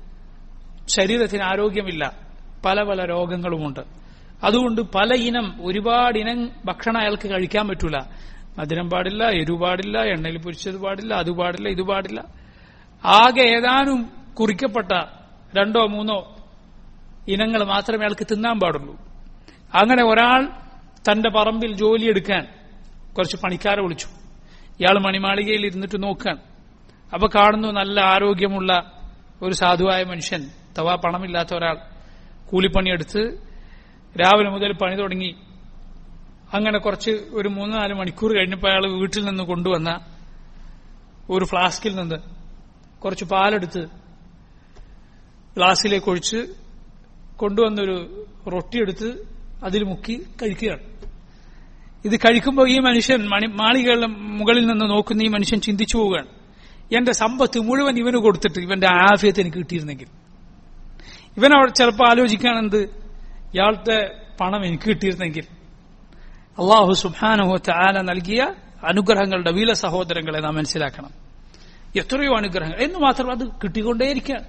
ശരീരത്തിന് ആരോഗ്യമില്ല, പല പല രോഗങ്ങളുമുണ്ട്. അതുകൊണ്ട് പല ഇനം ഒരുപാട് ഇനം ഭക്ഷണം അയാൾക്ക് കഴിക്കാൻ പറ്റൂല. മധുരം പാടില്ല, എരു പാടില്ല, എണ്ണയിൽ പൊരിച്ചത് പാടില്ല, അത് പാടില്ല, ഇത് പാടില്ല. ആകെ ഏതാനും കുറിക്കപ്പെട്ട രണ്ടോ മൂന്നോ ഇനങ്ങൾ മാത്രമേ അയാൾക്ക് തിന്നാൻ പാടുള്ളൂ. അങ്ങനെ ഒരാൾ തന്റെ പറമ്പിൽ ജോലിയെടുക്കാൻ കുറച്ച് പണിക്കാരെ വിളിച്ചു. ഇയാൾ മണിമാളികയിൽ ഇരുന്നിട്ട് നോക്കാൻ. അപ്പൊ കാണുന്നു നല്ല ആരോഗ്യമുള്ള ഒരു സാധുവായ മനുഷ്യൻ, അഥവാ പണമില്ലാത്ത ഒരാൾ കൂലിപ്പണിയെടുത്ത് രാവിലെ മുതൽ പണി തുടങ്ങി. അങ്ങനെ കുറച്ച് ഒരു മൂന്ന് നാല് മണിക്കൂർ കഴിഞ്ഞപ്പോൾ അയാൾ വീട്ടിൽ നിന്ന് കൊണ്ടുവന്ന ഒരു ഫ്ലാസ്കിൽ നിന്ന് കുറച്ച് പാലെടുത്ത് ഗ്ലാസ്സിലേക്ക് ഒഴിച്ച് കൊണ്ടുവന്നൊരു റൊട്ടിയെടുത്ത് അതിൽ മുക്കി കഴിക്കുകയാണ്. ഇത് കഴിക്കുമ്പോൾ ഈ മനുഷ്യൻ മണി മാളികകളുടെ മുകളിൽ നിന്ന് നോക്കുന്ന ഈ മനുഷ്യൻ ചിന്തിച്ചു പോവുകയാണ്, എന്റെ സമ്പത്ത് മുഴുവൻ ഇവന് കൊടുത്തിട്ട് ഇവന്റെ ആഫിയത്ത് എനിക്ക് കിട്ടിയിരുന്നെങ്കിൽ. ഇവൻ അവിടെ ചിലപ്പോൾ ആലോചിക്കുകയാണെന്ത്, ഇയാളുടെ പണം എനിക്ക് കിട്ടിയിരുന്നെങ്കിൽ. അല്ലാഹു സുബ്ഹാനഹു വ തആല നൽകിയ അനുഗ്രഹങ്ങളുടെ വില സഹോദരങ്ങളെ നാം മനസ്സിലാക്കണം. എത്രയോ അനുഗ്രഹങ്ങൾ എന്ന് മാത്രം അത് കിട്ടിക്കൊണ്ടേയിരിക്കുക.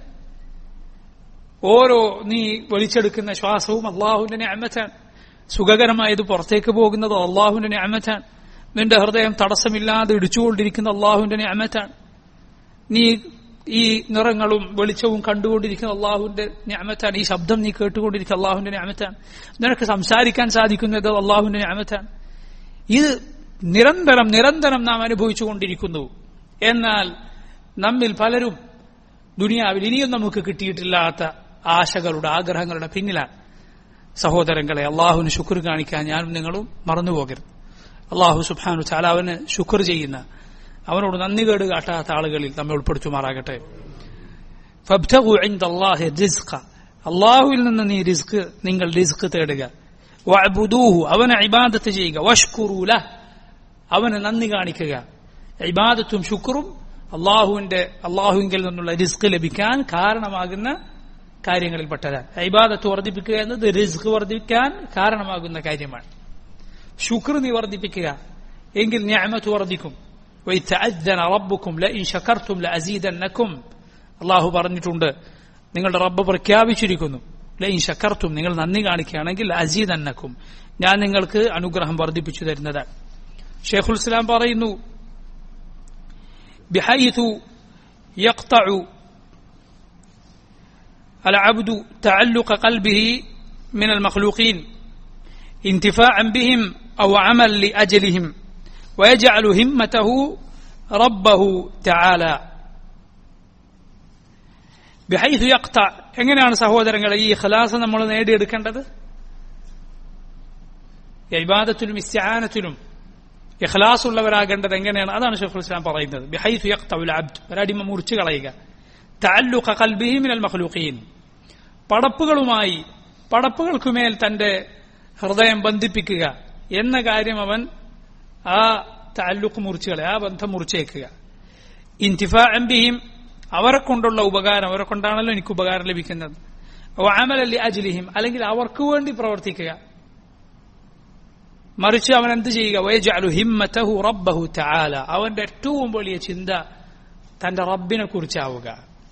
ഓരോ നീ വലിച്ചെടുക്കുന്ന ശ്വാസവും അള്ളാഹുവിന്റെ നിഅമത്താണ്. സുഖകരമായത് പുറത്തേക്ക് പോകുന്നത് അള്ളാഹുവിന്റെ നിഅമത്താണ്. നിന്റെ ഹൃദയം തടസ്സമില്ലാതെ ഇടിച്ചുകൊണ്ടിരിക്കുന്ന അള്ളാഹുവിന്റെ നിഅമത്താണ്. നീ ഈ നിറങ്ങളും വെളിച്ചവും കണ്ടുകൊണ്ടിരിക്കുന്ന അള്ളാഹുവിന്റെ നിഅമത്താണ്. ഈ ശബ്ദം നീ കേട്ടുകൊണ്ടിരിക്കുന്ന അള്ളാഹുവിന്റെ നിഅമത്താണ്. നിനക്ക് സംസാരിക്കാൻ സാധിക്കുന്നത് അള്ളാഹുവിന്റെ നിഅമത്താണ്. ഇത് നിരന്തരം നിരന്തരം നാം അനുഭവിച്ചുകൊണ്ടിരിക്കുന്നു. എന്നാൽ നമ്മിൽ പലരും ദുനിയാവിൽ ഇനിയും നമുക്ക് കിട്ടിയിട്ടില്ലാത്ത ആശകളുടെ ആഗ്രഹങ്ങളുടെ പിന്നിലാണ്. സഹോദരങ്ങളെ, അള്ളാഹുവിന് ശുക്ർ കാണിക്കാൻ ഞാനും നിങ്ങളും മറന്നുപോകരുത്. അള്ളാഹു സുബ്ഹാനഹു വ തആല അവന് ശുക്ർ ചെയ്യുന്ന അവനോട് നന്ദി കേട് കാട്ടാത്ത ആളുകളിൽ നമ്മെ ഉൾപ്പെടുത്തുമാറാകട്ടെ. ഫബ്തഗു ഇൻദല്ലാഹി റിസ്ഖ, അല്ലാഹുവിൽ നിന്ന് നീ റിസ്ക് നിങ്ങൾ റിസ്ക് തേടുക. വഅബ്ദൂഹു, അവനെ ഇബാദത്ത് ചെയ്യുക. വഷ്കുറൂ ലഹ്, അവന് നന്ദി കാണിക്കുക. ഇബാദത്തും ശുക്റും അള്ളാഹുവിന്റെ അള്ളാഹുവിൽ നിന്നുള്ള റിസ്ക് ലഭിക്കാൻ കാരണമാകുന്ന കാര്യങ്ങളിൽപ്പെട്ടതാണ്. ഇബാദത്ത് വർദ്ധിപ്പിക്കുക എന്നത് റിസ്ക് വർദ്ധിക്കാൻ കാരണമാകുന്ന കാര്യമാണ്. ശുക്ർ നീ വർദ്ധിപ്പിക്കുക എങ്കിൽ നിഅമത്ത് വർദ്ധിക്കും. വഇദ് തഅദ്ദന റബ്ബുക്കും ലഇൻ ശകർതും ലഅസീദന്നകും, അള്ളാഹു പറഞ്ഞിട്ടുണ്ട്, നിങ്ങളുടെ റബ്ബ് പ്രഖ്യാപിച്ചിരിക്കുന്നു, ലഇൻ ശകർതും, നിങ്ങൾ നന്ദി കാണിക്കുകയാണെങ്കിൽ ലഅസീദന്നകും, ഞാൻ നിങ്ങൾക്ക് അനുഗ്രഹം വർദ്ധിപ്പിച്ചു തരുന്നതാണ്. ശൈഖുൽ ഇസ്ലാം പറയുന്നു, ബിഹൈതു യഖ്തഉ العبد تعلق قلبه من المخلوقين انتفاعا بهم أو عمل لأجلهم ويجعل همته ربه تعالى. بحيث يقطع, എങ്ങനെയാണ് സഹോദരങ്ങളെ ഈ ഇഖ്ലാസ് നമ്മൾ നേടിയെടുക്കേണ്ടത്? ഇബാദത്തിലും ഇസ്തിആനത്തിലും ഇഖ്ലാസ് ഉള്ളവരാകേണ്ടത് എങ്ങനെയാണ്? അതാണ് ശൈഖുൽ ഇസ്ലാം പറയുന്നത്. ബിഹൈതു യഖ്തഉൽ അബ്ദ്, ഒരടിമ മുറിച്ചു കളയുക. തഅല്ലുഖ ഖൽബിഹി മിനൽ മഖ്ലൂഖീൻ, പടപ്പുകളുമായി പടപ്പുകൾക്കുമേൽ തന്റെ ഹൃദയം ബന്ധിപ്പിക്കുക എന്ന കാര്യം അവൻ ആ തഅല്ലുഖ് മുറിച്ചുകളെ, ആ ബന്ധം മുറിച്ചേക്കുക. ഇന്തിഫാഅൻ ബിഹിം, അവരെ കൊണ്ടുള്ള ഉപകാരം, അവരെ കൊണ്ടാണല്ലോ എനിക്ക് ഉപകാരം ലഭിക്കുന്നത്. വഅമലൻ ലിഅജ്ലിഹിം, അല്ലെങ്കിൽ അവർക്ക് വേണ്ടി പ്രവർത്തിക്കുക. മറിച്ച് അവൻ എന്ത് ചെയ്യുക? വയജഅലു ഹിമ്മതഹു റബ്ബഹു തആല, അവന്റെ ഏറ്റവും വലിയ ചിന്ത തന്റെ റബ്ബിനെ കുറിച്ചാവുക.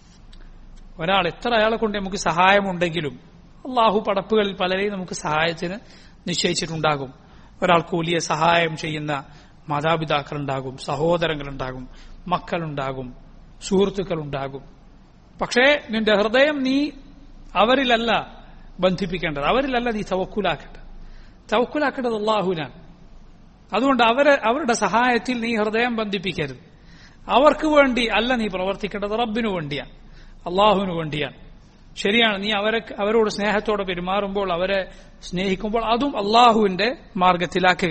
ഒരാൾ എത്ര അയാളെ കൊണ്ട് നമുക്ക് സഹായമുണ്ടെങ്കിലും അള്ളാഹു പടപ്പുകളിൽ പലരെയും നമുക്ക് സഹായത്തിന് നിശ്ചയിച്ചിട്ടുണ്ടാകും. ഒരാൾക്ക് വലിയ സഹായം ചെയ്യുന്ന മാതാപിതാക്കളുണ്ടാകും, സഹോദരങ്ങളുണ്ടാകും, മക്കളുണ്ടാകും, സുഹൃത്തുക്കളുണ്ടാകും. പക്ഷേ നിന്റെ ഹൃദയം നീ അവരിലല്ല ബന്ധിപ്പിക്കേണ്ടത്, അവരിലല്ല നീ തവക്കുലാക്കേണ്ടത്. തവക്കുലാക്കേണ്ടത് അള്ളാഹുവിനാണ്. അതുകൊണ്ട് അവരെ അവരുടെ സഹായത്തിൽ നീ ഹൃദയം ബന്ധിപ്പിക്കരുത്. അവർക്ക് വേണ്ടി അല്ല നീ പ്രവർത്തിക്കേണ്ടത്, റബ്ബിനു വേണ്ടിയാണ്, അള്ളാഹുവിനു വേണ്ടിയാണ്. ശരിയാണ്, നീ അവരെ അവരോട് സ്നേഹത്തോടെ പെരുമാറുമ്പോൾ, അവരെ സ്നേഹിക്കുമ്പോൾ അതും അള്ളാഹുവിന്റെ മാർഗത്തിലാക്കുക.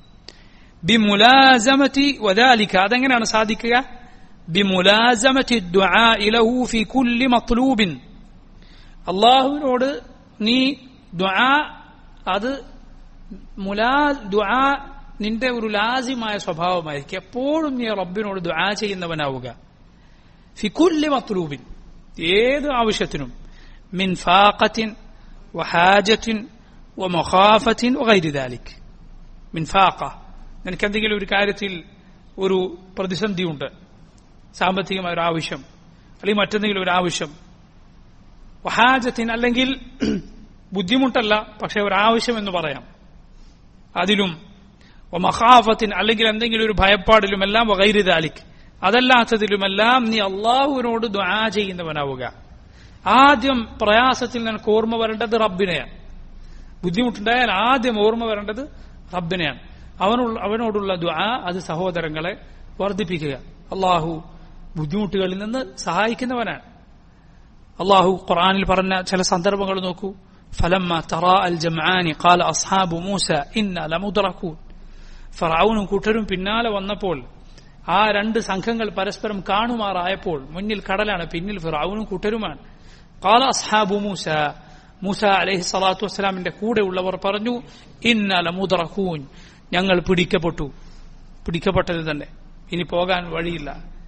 ബിമുലാസമതി വദാലിക, അതെങ്ങനെയാണ് സാധിക്കുക? ബിമുലാസമതി ദുആഇ ലഹു ഫീ കുല്ലി മത്ലൂബിൻ, അള്ളാഹുവിനോട് നീ ദുആ, അത് മുലാ ദുആ നിന്റെ ഒരു ലാസിമായ സ്വഭാവമായിരിക്കും. എപ്പോഴും നീ റബ്ബിനോട് ദുആ ചെയ്യുന്നവനാവുക. ഫി കുല്ലി മത്ലൂബിൻ, ഏത് ആവശ്യത്തിനും. മിൻ ഫാഖത്തിൻ വഹാജത്തിൻ വമഖാഫത്തിൻ വഗൈരി ദാലിക്. മിൻ ഫാഖ, നിനക്ക് എന്തെങ്കിലും ഒരു കാര്യത്തിൽ ഒരു പ്രതിസന്ധിയുണ്ട്, സാമ്പത്തികമായ ഒരു ആവശ്യം അല്ലെങ്കിൽ മറ്റെന്തെങ്കിലും ഒരു ആവശ്യം. വഹാജത്തിൻ, അല്ലെങ്കിൽ ബുദ്ധിമുട്ടല്ല പക്ഷെ ഒരു ആവശ്യം എന്ന് പറയാം, അതിലും. മഖാഫത്തിൻ, അല്ലെങ്കിൽ എന്തെങ്കിലും ഒരു ഭയപ്പാടിലുമെല്ലാം. വഗൈരി ദാലിക്, അതല്ലാത്തതിലുമെല്ലാം നീ അള്ളാഹുവിനോട് ദുആ ചെയ്യുന്നവനാവുക. ആദ്യം പ്രയാസത്തിൽ നിനക്ക് ഓർമ്മ വരേണ്ടത് റബ്ബിനെയാണ്. ബുദ്ധിമുട്ടുണ്ടായാൽ ആദ്യം ഓർമ്മ വരേണ്ടത് റബ്ബിനെയാണ്. അവനുള്ള അവനോടുള്ള ദുആ അത് സഹോദരങ്ങളെ വർദ്ധിപ്പിക്കുക. അള്ളാഹു ബുദ്ധിമുട്ടുകളിൽ നിന്ന് സഹായിക്കുന്നവനാണ്. അള്ളാഹു ഖുർആനിൽ പറഞ്ഞ ചില സന്ദർഭങ്ങൾ നോക്കൂ. ഫലമ്മ തറാ അൽ ജംആനി ഖാല അസ്ഹാബു മൂസ ഇന്നാ ലമുദ്റകൂൻ, ഫറഔനും കൂട്ടരും പിന്നാലെ വന്നപ്പോൾ, ആ രണ്ട് സംഘങ്ങൾ പരസ്പരം കാണുമാറായപ്പോൾ, മുന്നിൽ കടലാണ്, പിന്നിൽ ഫിറഔനും കൂട്ടരുമാണ്. ഖാല അസ്ഹാബു മൂസ, മൂസ അലൈഹി സ്വലാത്തു വസ്സലാമിന്റെ കൂടെ ഉള്ളവർ പറഞ്ഞു, ഇന്നാ ലമുദ്റകൂൻ, ഞങ്ങൾ പിടിക്കപ്പെട്ടു, പിടിക്കപ്പെട്ടത് തന്നെ, ഇനി പോകാൻ വഴിയില്ല.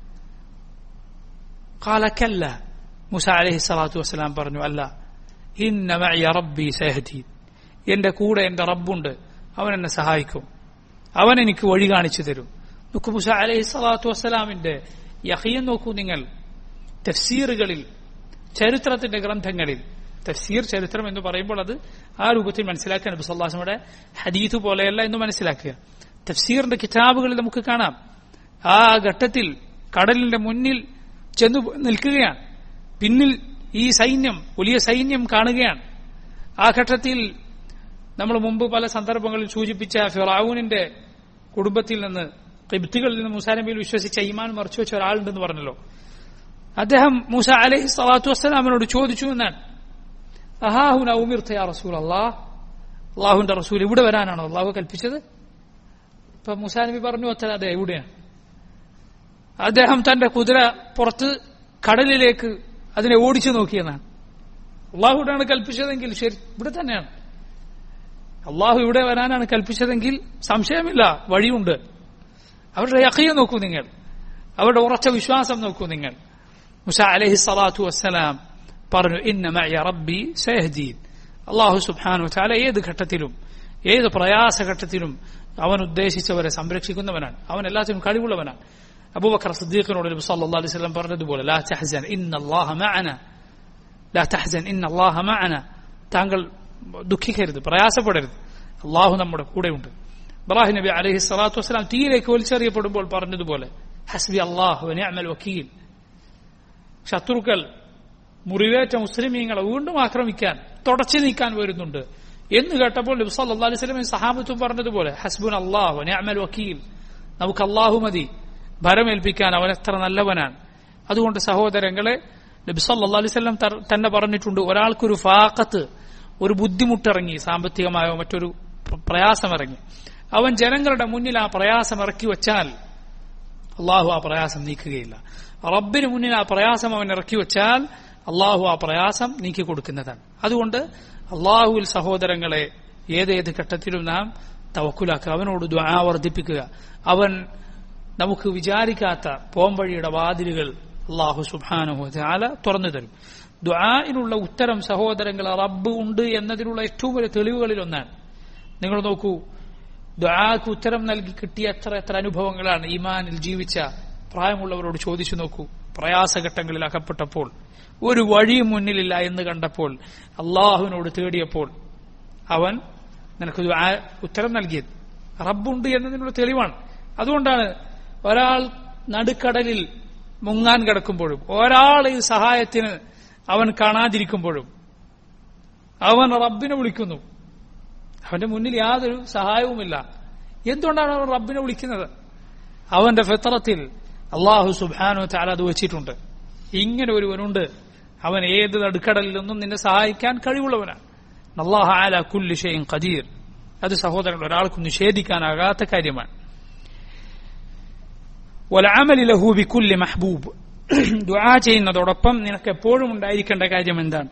ഖാല കല്ല, മൂസ അലൈഹി സ്വലാത്തു വസ്സലാം പറഞ്ഞു, അല്ല, ഇന്ന മഅയ റബ്ബി സയഹ്ദീൻ, എന്റെ കൂടെ എന്റെ റബ്ബുണ്ട്, അവൻ എന്നെ സഹായിക്കും, അവൻ എനിക്ക് വഴി കാണിച്ചു തരും. നോക്കൂ, മൂസ അലൈഹി സ്വലാത്തു വസ്സലാമിന്റെ യഖീൻ നോക്കൂ നിങ്ങൾ. തഫ്സീറുകളിൽ, ചരിത്രത്തിന്റെ ഗ്രന്ഥങ്ങളിൽ, തഫ്സീർ ചരിത്രം എന്ന് പറയുമ്പോൾ അത് ആ രൂപത്തിൽ മനസ്സിലാക്കുക. നബി സല്ലല്ലാഹു അലൈഹി വസല്ലമയുടെ ഹദീസ് പോലെയല്ല എന്ന് മനസ്സിലാക്കുക. തഫ്സീറിന്റെ കിതാബുകളിൽ നമുക്ക് കാണാം, ആ ഘട്ടത്തിൽ കടലിന്റെ മുന്നിൽ ചെന്നു നിൽക്കുകയാണ്, പിന്നിൽ ഈ സൈന്യം, വലിയ സൈന്യം കാണുകയാണ്. ആ ഘട്ടത്തിൽ നമ്മൾ മുമ്പ് പല സന്ദർഭങ്ങളിൽ സൂചിപ്പിച്ച ഫിറഔനിന്റെ കുടുംബത്തിൽ നിന്ന്, ഖിബ്തികളിൽ നിന്ന് മൂസാ നബിയിൽ വിശ്വസിച്ച ഈമാൻ മറച്ചു വെച്ച ഒരാളുണ്ടെന്ന് പറഞ്ഞല്ലോ. അദ്ദേഹം മൂസ അലൈഹി സ്വലാത്തു വസ്സലാമിനോട് ചോദിച്ചു എന്നാണ്, അഹാഹുന ഉമിർത യാ റസൂലല്ലാഹ്, അള്ളാഹുവിന്റെ റസൂൽ ഇവിടെ വരാനാണോ അള്ളാഹു കൽപ്പിച്ചത്? ഇപ്പൊ മൂസാ നബി പറഞ്ഞു, അതെ, എവിടെയാണ്? അദ്ദേഹം തന്റെ കുതിര പുറത്ത് കടലിലേക്ക് അതിനെ ഓടിച്ചു നോക്കിയെന്നാണ്. അള്ളാഹുവിടാണ് കൽപ്പിച്ചതെങ്കിൽ ശരി, ഇവിടെ തന്നെയാണ്. അള്ളാഹു ഇവിടെ വരാനാണ് കൽപ്പിച്ചതെങ്കിൽ സംശയമില്ല, വഴിയുണ്ട്. അവരുടെ യഖീൻ നോക്കൂ നിങ്ങൾ, അവരുടെ ഉറച്ച വിശ്വാസം നോക്കൂ നിങ്ങൾ. മൂസ അലൈഹി സ്വലാത്തു വസ്സലാം പറഞ്ഞു, ഇന്ന മഅയ റബ്ബി സയഹ്ദീൻ. അള്ളാഹു സുബ്ഹാനഹു വതആല ഏത് ഘട്ടത്തിലും ഏത് പ്രയാസഘട്ടത്തിലും അവൻ ഉദ്ദേശിച്ചവരെ സംരക്ഷിക്കുന്നവനാണ്. അവൻ എല്ലാത്തിനും കഴിവുള്ളവനാണ്. അബൂബക്കർ സിദ്ദീഖിനോട് നബി സല്ലല്ലാഹു അലൈഹി വസല്ലം പറഞ്ഞതുപോലെ, ലാ തഹ്സൻ ഇന്നല്ലാഹ മഅന, ലാ തഹ്സൻ ഇന്നല്ലാഹ മഅന. താങ്കൾ ദുഃഖിക്കരുത്, പ്രയാസപ്പെടരുത്, അള്ളാഹു നമ്മുടെ കൂടെയുണ്ട്. ഇബ്രാഹിം നബി അലൈഹി സ്വലാത്തു വസ്സലാം തീയിലേക്ക് വലിച്ചെറിയപ്പെടുമ്പോൾ പറഞ്ഞതുപോലെ, ഹസ്ബി അല്ലാഹു വനിഅമൽ വക്കീൽ. ശത്രുക്കൾ മുറിവേറ്റ മുസ്ലിമീങ്ങളെ വീണ്ടും ആക്രമിക്കാൻ, തുടച്ചു നീക്കാൻ വരുന്നുണ്ട് എന്ന് കേട്ടപ്പോൾ നബി സല്ലല്ലാഹു അലൈഹി വസല്ലം സഹാബത്തും പറഞ്ഞതുപോലെ, ഹസ്ബുന അല്ലാഹു വനിഅമൽ വക്കീൽ. നമുക്ക് അല്ലാഹു മതി, ഭരമേൽപ്പിക്കാൻ അവൻ എത്ര നല്ലവനാണ്. അതുകൊണ്ട് സഹോദരങ്ങളെ, നബി സല്ലല്ലാഹു അലൈഹി വസല്ലം തന്നെ പറഞ്ഞിട്ടുണ്ട്, ഒരാൾക്കൊരു ഫാഖത്ത്, ഒരു ബുദ്ധിമുട്ടിറങ്ങി, സാമ്പത്തികമായോ മറ്റൊരു പ്രയാസമിറങ്ങി, അവൻ ജനങ്ങളുടെ മുന്നിൽ ആ പ്രയാസം ഇറക്കി വച്ചാൽ അള്ളാഹു ആ പ്രയാസം നീക്കുകയില്ല. റബ്ബിന് മുന്നിൽ ആ പ്രയാസം അവൻ ഇറക്കി വച്ചാൽ അള്ളാഹു ആ പ്രയാസം നീക്കി കൊടുക്കുന്നതാണ്. അതുകൊണ്ട് അള്ളാഹുവിൽ സഹോദരങ്ങളെ ഏതേത് ഘട്ടത്തിലും നാം തവക്കുലാക്കുക, അവനോട് ദുആ വർദ്ധിപ്പിക്കുക. അവൻ നമുക്ക് വിചാരിക്കാത്ത പോംവഴിയുടെ വാതിലുകൾ അള്ളാഹു സുബ്ഹാനഹു വതആല തുറന്നു തരും. ദുആഇനുള്ള ഉത്തരം സഹോദരങ്ങൾ റബ്ബ് ഉണ്ട് എന്നതിനുള്ള ഏറ്റവും വലിയ തെളിവുകളിൽ ഒന്നാണ്. നിങ്ങൾ നോക്കൂ, ദുആക്ക് ഉത്തരം നൽകി കിട്ടിയ എത്ര എത്ര അനുഭവങ്ങളാണ്. ഈമാനിൽ ജീവിച്ച പ്രായമുള്ളവരോട് ചോദിച്ചു നോക്കൂ. പ്രയാസഘട്ടങ്ങളിൽ അകപ്പെട്ടപ്പോൾ, ഒരു വഴിയും മുന്നിലില്ല എന്ന് കണ്ടപ്പോൾ, അള്ളാഹുവിനോട് തേടിയപ്പോൾ അവൻ നിനക്ക് ദുആ ഉത്തരം നൽകിയത് റബ്ബുണ്ട് എന്നതിനുള്ള തെളിവാണ്. അതുകൊണ്ടാണ് ഒരാൾ നടുക്കടലിൽ മുങ്ങാൻ കിടക്കുമ്പോഴും, ഒരാൾ ഈ സഹായത്തിന് അവൻ കാണാതിരിക്കുമ്പോഴും അവൻ റബ്ബിനെ വിളിക്കുന്നു. അവന്റെ മുന്നിൽ യാതൊരു സഹായവുമില്ല. എന്തുകൊണ്ടാണ് അവൻ റബ്ബിനെ വിളിക്കുന്നത്? അവന്റെ ഫിത്രത്തിൽ അള്ളാഹു സുബ്ഹാനഹു വതആല അത് വെച്ചിട്ടുണ്ട്. ഇങ്ങനെ ഒരുവനുണ്ട്, അവൻ ഏത് നടുക്കടലിൽ നിന്നും നിന്നെ സഹായിക്കാൻ കഴിവുള്ളവനാണ്. അല്ലാഹു അലാ കുല്ലി ഷൈഇൻ ഖദീർ. അത് സഹോദരങ്ങൾ ഒരാൾക്കും നിഷേധിക്കാനാകാത്ത കാര്യമാണ്. വൽഅമലി ലഹു ബികുല്ലി മഹ്ബൂബ്. ദുആ ചെയ്യുന്നതോടൊപ്പം നിനക്ക് എപ്പോഴും ഉണ്ടായിരിക്കേണ്ട കാര്യം എന്താണ്?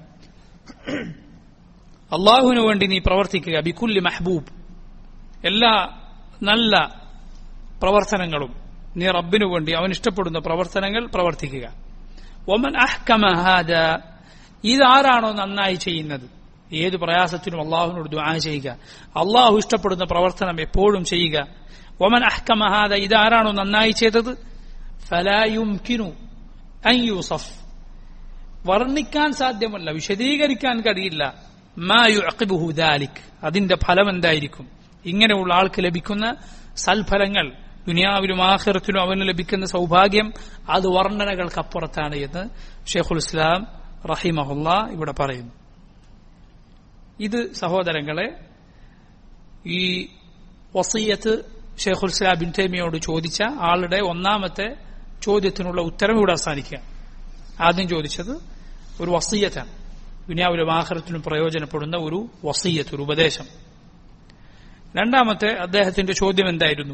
അള്ളാഹുവിന് വേണ്ടി നീ പ്രവർത്തിക്കുക. ബികുല്ലി മഹ്ബൂബ്, എല്ലാ നല്ല പ്രവർത്തനങ്ങളും നീ റബ്ബിനു വേണ്ടി അവൻ ഇഷ്ടപ്പെടുന്ന പ്രവർത്തനങ്ങൾ പ്രവർത്തിക്കുക. വമൻ അഹ്കമ ഹാദാ, ഇതാരാണോ നന്നായി ചെയ്യുന്നത്, ഏത് പ്രയാസത്തിനും അള്ളാഹുവിനോട് ദുആ ചെയ്യുക, അള്ളാഹു ഇഷ്ടപ്പെടുന്ന പ്രവർത്തനം എപ്പോഴും ചെയ്യുക. വമൻ അഹ്കമ ഹാദാ, ഇതാരാണോ നന്നായി ചെയ്തത്, ഫലാ യുംകിനു അൻ യൂസഫ്, വർണ്ണിക്കാൻ സാധ്യമല്ല, വിശദീകരിക്കാൻ കഴിയില്ല. മാ യുഅഖിബുഹു ദാലിക്, അതിന്റെ ഫലം എന്തായിരിക്കും. ഇങ്ങനെയുള്ള ആൾക്ക് ലഭിക്കുന്ന സൽഫലങ്ങൾ ദുനിയാവിലും ആഖിറത്തിലും അവന് ലഭിക്കുന്ന സൗഭാഗ്യം അത് വർണ്ണനകൾക്കപ്പുറത്താണ് എന്ന് ഷെയ്ഖുൽ ഇസ്ലാം റഹിമഹുല്ലാ ഇവിടെ പറയുന്നു. ഇത് സഹോദരങ്ങളെ, ഈ വസിയ്യത്ത് ഷെയ്ഖുൽ ഇസ്ലാം ഇബ്നു തൈമിയയോട് ചോദിച്ച ആളുടെ ഒന്നാമത്തെ ചോദ്യത്തിനുള്ള ഉത്തരം ഇവിടെ അവസാനിക്കുക. ആദ്യം ചോദിച്ചത് ഒരു വസിയ്യത്താണ്, ദുനിയാവിലും ആഖിറത്തിലും പ്രയോജനപ്പെടുന്ന ഒരു വസിയ്യത്ത്, ഒരു ഉപദേശം. രണ്ടാമത്തെ അദ്ദേഹത്തിന്റെ ചോദ്യം എന്തായിരുന്നു,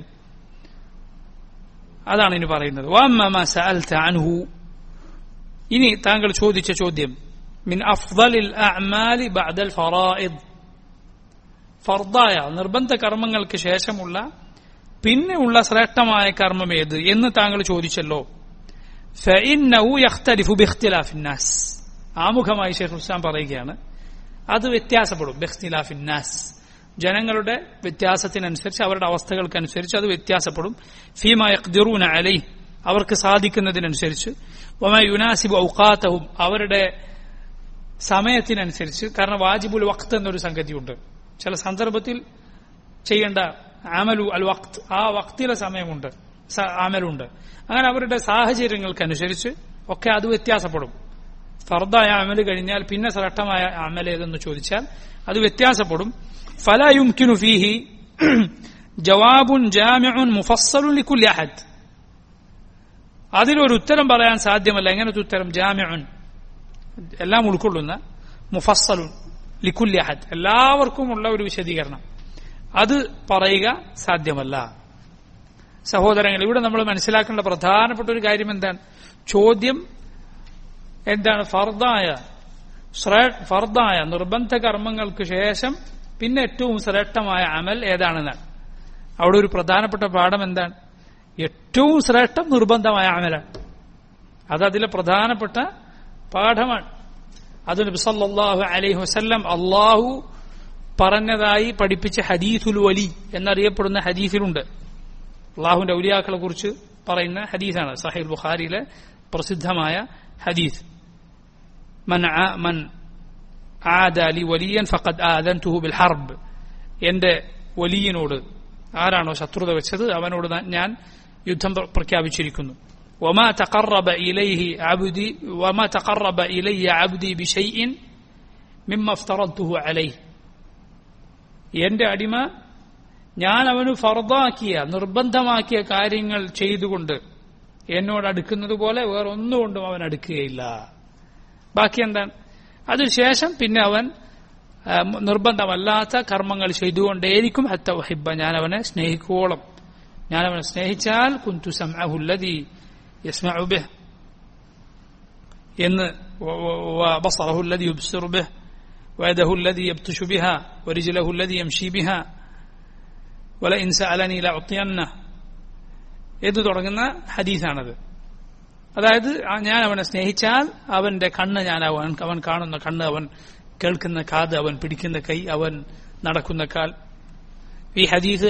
അതാണ് ഇനി പറയുന്നത്. വഅമ്മാ മാ സഅൽത അൻഹു, ഇനി താങ്കൾ ചോദിച്ച ചോദ്യം, മിൻ അഫ്ദലിൽ അഅമാലി ബഅദൽ ഫറായിദ്, ഫർദായ നിർബന്ധ കർമ്മങ്ങൾക്ക് ശേഷമുള്ള പിന്നെ ഉള്ള ശ്രേഷ്ഠമായ കർമ്മം ഏത് എന്ന് താങ്കൾ ചോദിച്ചല്ലോ. ഫഇന്നഹു യഖ്തലിഫു ബിഖ്തിലാഫിൻ നാസ്, ആമുഖമായി ശൈഖുൽ ഇസ്ലാം പറയുകയാണ്, അത് വ്യത്യാസപ്പെടും. ബിഖ്തിലാഫിൻ നാസ്, ജനങ്ങളുടെ വ്യത്യാസത്തിനനുസരിച്ച്, അവരുടെ അവസ്ഥകൾക്കനുസരിച്ച് അത് വ്യത്യാസപ്പെടും. ഫീമാ യഖ്ദിറൂന അലൈഹി, അവർക്ക് സാധിക്കുന്നതിനനുസരിച്ച്. വമാ യുനാസിബു ഔഖാതഹും, അവരുടെ സമയത്തിനനുസരിച്ച്. കാരണം വാജിബുൽ വഖ്ത് എന്നൊരു സംഗതിയുണ്ട്, ചില സന്ദർഭത്തിൽ ചെയ്യേണ്ട അമലു അൽ വഖ്ത്, ആ വക്തിലെ സമയമുണ്ട്, അമലുണ്ട്. അങ്ങനെ അവരുടെ സാഹചര്യങ്ങൾക്കനുസരിച്ച് ഒക്കെ അത് വ്യത്യാസപ്പെടും. ഫർദായ അമല് കഴിഞ്ഞാൽ പിന്നെ ശ്രേഷ്ഠമായ അമൽ ഏതെന്ന് ചോദിച്ചാൽ അത് വ്യത്യാസപ്പെടും. ഫലാ യുംകിനു ഫീഹി ജവാബുൻ ജാമിഉൻ മുഫസ്സലുൻ ലികുല്ലി അഹദ്, അതിലൊരു ഉത്തരം പറയാൻ സാധ്യമല്ല. എങ്ങനത്തെ ഉത്തരം? ജാമിഉൻ, എല്ലാം ഉൾക്കൊള്ളുന്ന, മുഫസ്സലുൻ ലികുല്ലി അഹദ്, എല്ലാവർക്കുമുള്ള ഒരു വിശദീകരണം, അത് പറയുക സാധ്യമല്ല. സഹോദരങ്ങൾ, ഇവിടെ നമ്മൾ മനസ്സിലാക്കേണ്ട പ്രധാനപ്പെട്ട ഒരു കാര്യം എന്താണ്? ചോദ്യം എന്താണ്? ഫർദായ ഫർദായ നിർബന്ധ കർമ്മങ്ങൾക്ക് ശേഷം പിന്നെ ഏറ്റവും ശ്രേഷ്ഠമായ അമൽ ഏതാണെന്നാണ്. അവിടെ ഒരു പ്രധാനപ്പെട്ട പാഠം എന്താണ്? ഏറ്റവും ശ്രേഷ്ഠം നിർബന്ധമായ അമലാണ്. അത് അതിലെ പ്രധാനപ്പെട്ട പാഠമാണ്. അത് നബി സല്ലല്ലാഹു അലൈഹി വസല്ലം അള്ളാഹു പറഞ്ഞതായി പഠിപ്പിച്ച ഹദീസുൽ വലി എന്നറിയപ്പെടുന്ന ഹദീസിലുണ്ട്. അള്ളാഹുവിന്റെ ഔലിയാക്കളെ കുറിച്ച് പറയുന്ന ഹദീസാണ്. സഹീഹ് ബുഖാരിയിലെ പ്രസിദ്ധമായ ഹദീസ്. മൻ മൻ ആദ ലി വലിയൻ ഫഖദ് ആദൻതുഹു ബിൽ ഹർബ്. എന്റെ വലിയനോട് ആരാണോ ശത്രുത വെച്ചത് അവനോട് ഞാൻ യുദ്ധം പ്രഖ്യാപിച്ചിരിക്കുന്നു. وما تقرب إليه عبدي وما تقرب إلي عبدي بشيء مما افترضته عليه. എന്റെ അടിമ ഞാൻ അവന് ഫർദാക്കിയ നിർബന്ധമാക്കിയ കാര്യങ്ങൾ ചെയ്തുകൊണ്ട് എന്നോട് അടുക്കുന്നത് പോലെ വേറെ ഒന്നുകൊണ്ടും അവൻ അടുക്കുകയില്ല. ബാക്കി എന്താണ്? അതിനുശേഷം പിന്നെ അവൻ നിർബന്ധമല്ലാത്ത കർമ്മങ്ങൾ ചെയ്തുകൊണ്ടേയിരിക്കും. ഹത്ത ഉഹിബ്ബ, ഞാൻ അവനെ സ്നേഹിക്കുവോളം. ഞാൻ അവനെ സ്നേഹിച്ചാൽ കുന്തു സമഅഹു അല്ലദീ യസ്മഉ ബിഹ് എന്ന് വബസറഹു അല്ലദീ യുബ്സിറു ബിഹ് വയദഹു അല്ലദീ യബ്തുശു ബിഹാ വരിജ്ലഹു അല്ലദീ യംശി ബിഹാ വലഇൻ സഅലനീ ലഅതിയന്നഹു എന്ന് തുടങ്ങുന്ന ഹദീസാണത്. അതായത് ഞാൻ അവനെ സ്നേഹിച്ചാൽ അവന്റെ കണ്ണ് ഞാൻ അവൻ അവൻ കാണുന്ന കണ്ണ്, അവൻ കേൾക്കുന്ന കാത്, അവൻ പിടിക്കുന്ന കൈ, അവൻ നടക്കുന്ന കാൽ. ഈ ഹദീസ്